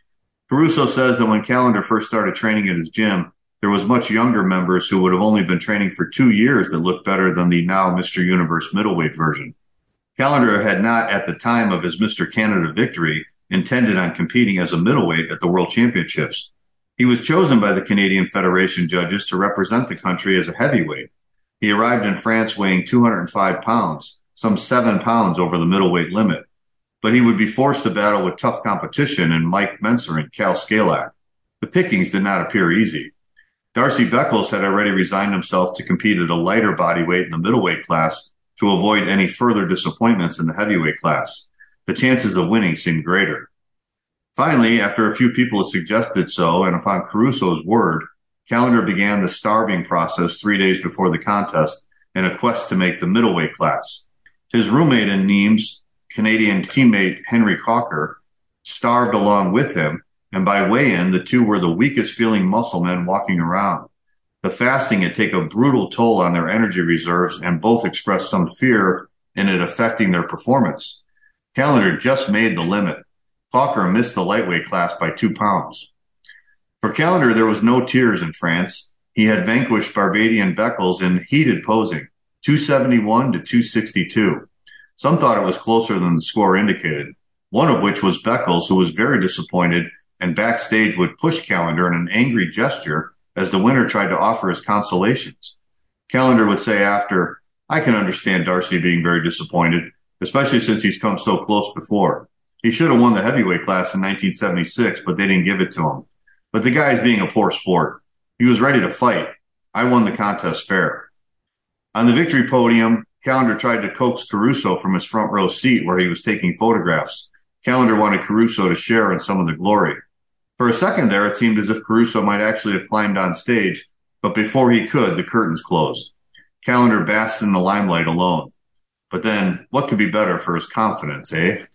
Caruso says that when Callender first started training at his gym, there was much younger members who would have only been training for two years that looked better than the now Mister Universe middleweight version. Callender had not, at the time of his Mister Canada victory, intended on competing as a middleweight at the World Championships. He was chosen by the Canadian Federation judges to represent the country as a heavyweight. He arrived in France weighing two hundred five pounds, some seven pounds over the middleweight limit. But he would be forced to battle with tough competition in Mike Menser and Cal Scalak. The pickings did not appear easy. Darcy Beckles had already resigned himself to compete at a lighter bodyweight in the middleweight class to avoid any further disappointments in the heavyweight class. The chances of winning seemed greater. Finally, after a few people had suggested so, and upon Caruso's word, Callender began the starving process three days before the contest in a quest to make the middleweight class. His roommate in Nîmes, Canadian teammate Henry Cocker, starved along with him, and by weigh-in, the two were the weakest-feeling muscle men walking around. The fasting had taken a brutal toll on their energy reserves, and both expressed some fear in it affecting their performance. Callender just made the limit. Cocker missed the lightweight class by two pounds. For Callender, there was no tears in France. He had vanquished Barbadian Beckles in heated posing, two seventy-one to two sixty-two. Some thought it was closer than the score indicated, one of which was Beckles, who was very disappointed and backstage would push Callender in an angry gesture as the winner tried to offer his consolations. Callender would say after, I can understand Darcy being very disappointed, especially since he's come so close before. He should have won the heavyweight class in nineteen seventy-six, but they didn't give it to him. But the guy's being a poor sport. He was ready to fight. I won the contest fair. On the victory podium, Callender tried to coax Caruso from his front row seat where he was taking photographs. Callender wanted Caruso to share in some of the glory. For a second there, it seemed as if Caruso might actually have climbed on stage, but before he could, the curtains closed. Callender basked in the limelight alone. But then, what could be better for his confidence, eh?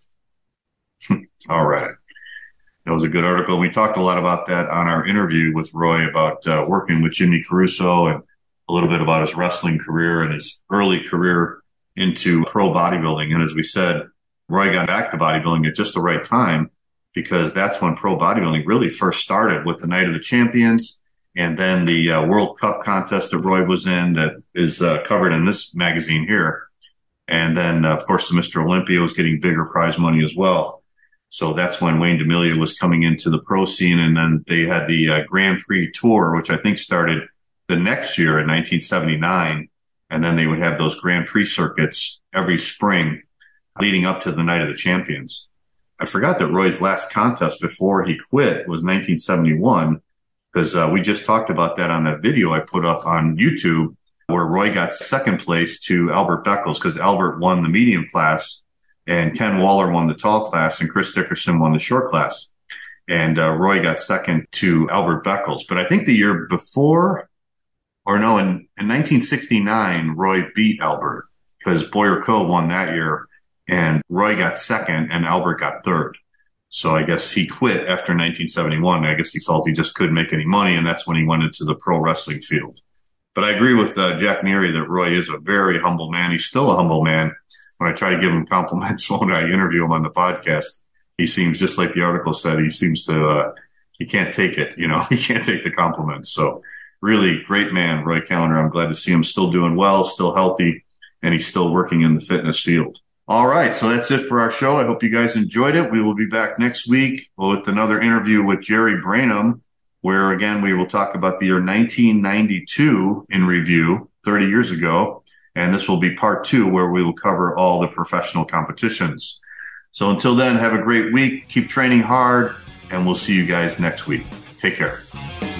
All right. That was a good article. We talked a lot about that on our interview with Roy about uh, working with Jimmy Caruso and a little bit about his wrestling career and his early career into pro bodybuilding. And as we said, Roy got back to bodybuilding at just the right time because that's when pro bodybuilding really first started with the Night of the Champions. And then the uh, World Cup contest that Roy was in that is uh, covered in this magazine here. And then, uh, of course, the Mister Olympia was getting bigger prize money as well. So that's when Wayne DeMilia was coming into the pro scene. And then they had the uh, Grand Prix Tour, which I think started the next year in nineteen seventy-nine. And then they would have those Grand Prix circuits every spring leading up to the Night of the Champions. I forgot that Roy's last contest before he quit was nineteen seventy-one. Because uh, we just talked about that on that video I put up on YouTube where Roy got second place to Albert Beckles because Albert won the medium class and Ken Waller won the tall class and Chris Dickerson won the short class. And uh, Roy got second to Albert Beckles. But I think the year before, or no, in, in nineteen sixty-nine, Roy beat Albert because Boyer Coe won that year and Roy got second and Albert got third. So I guess he quit after nineteen seventy-one. I guess he felt he just couldn't make any money, and that's when he went into the pro wrestling field. But I agree with uh, Jack Neary that Roy is a very humble man. He's still a humble man. When I try to give him compliments when I interview him on the podcast, he seems, just like the article said, he seems to, uh, he can't take it, you know, he can't take the compliments. So really great man, Roy Callender. I'm glad to see him still doing well, still healthy, and he's still working in the fitness field. All right, so that's it for our show. I hope you guys enjoyed it. We will be back next week with another interview with Jerry Branham, where, again, we will talk about the year nineteen ninety-two in review, thirty years ago. And this will be part two, where we will cover all the professional competitions. So until then, have a great week. Keep training hard, and we'll see you guys next week. Take care.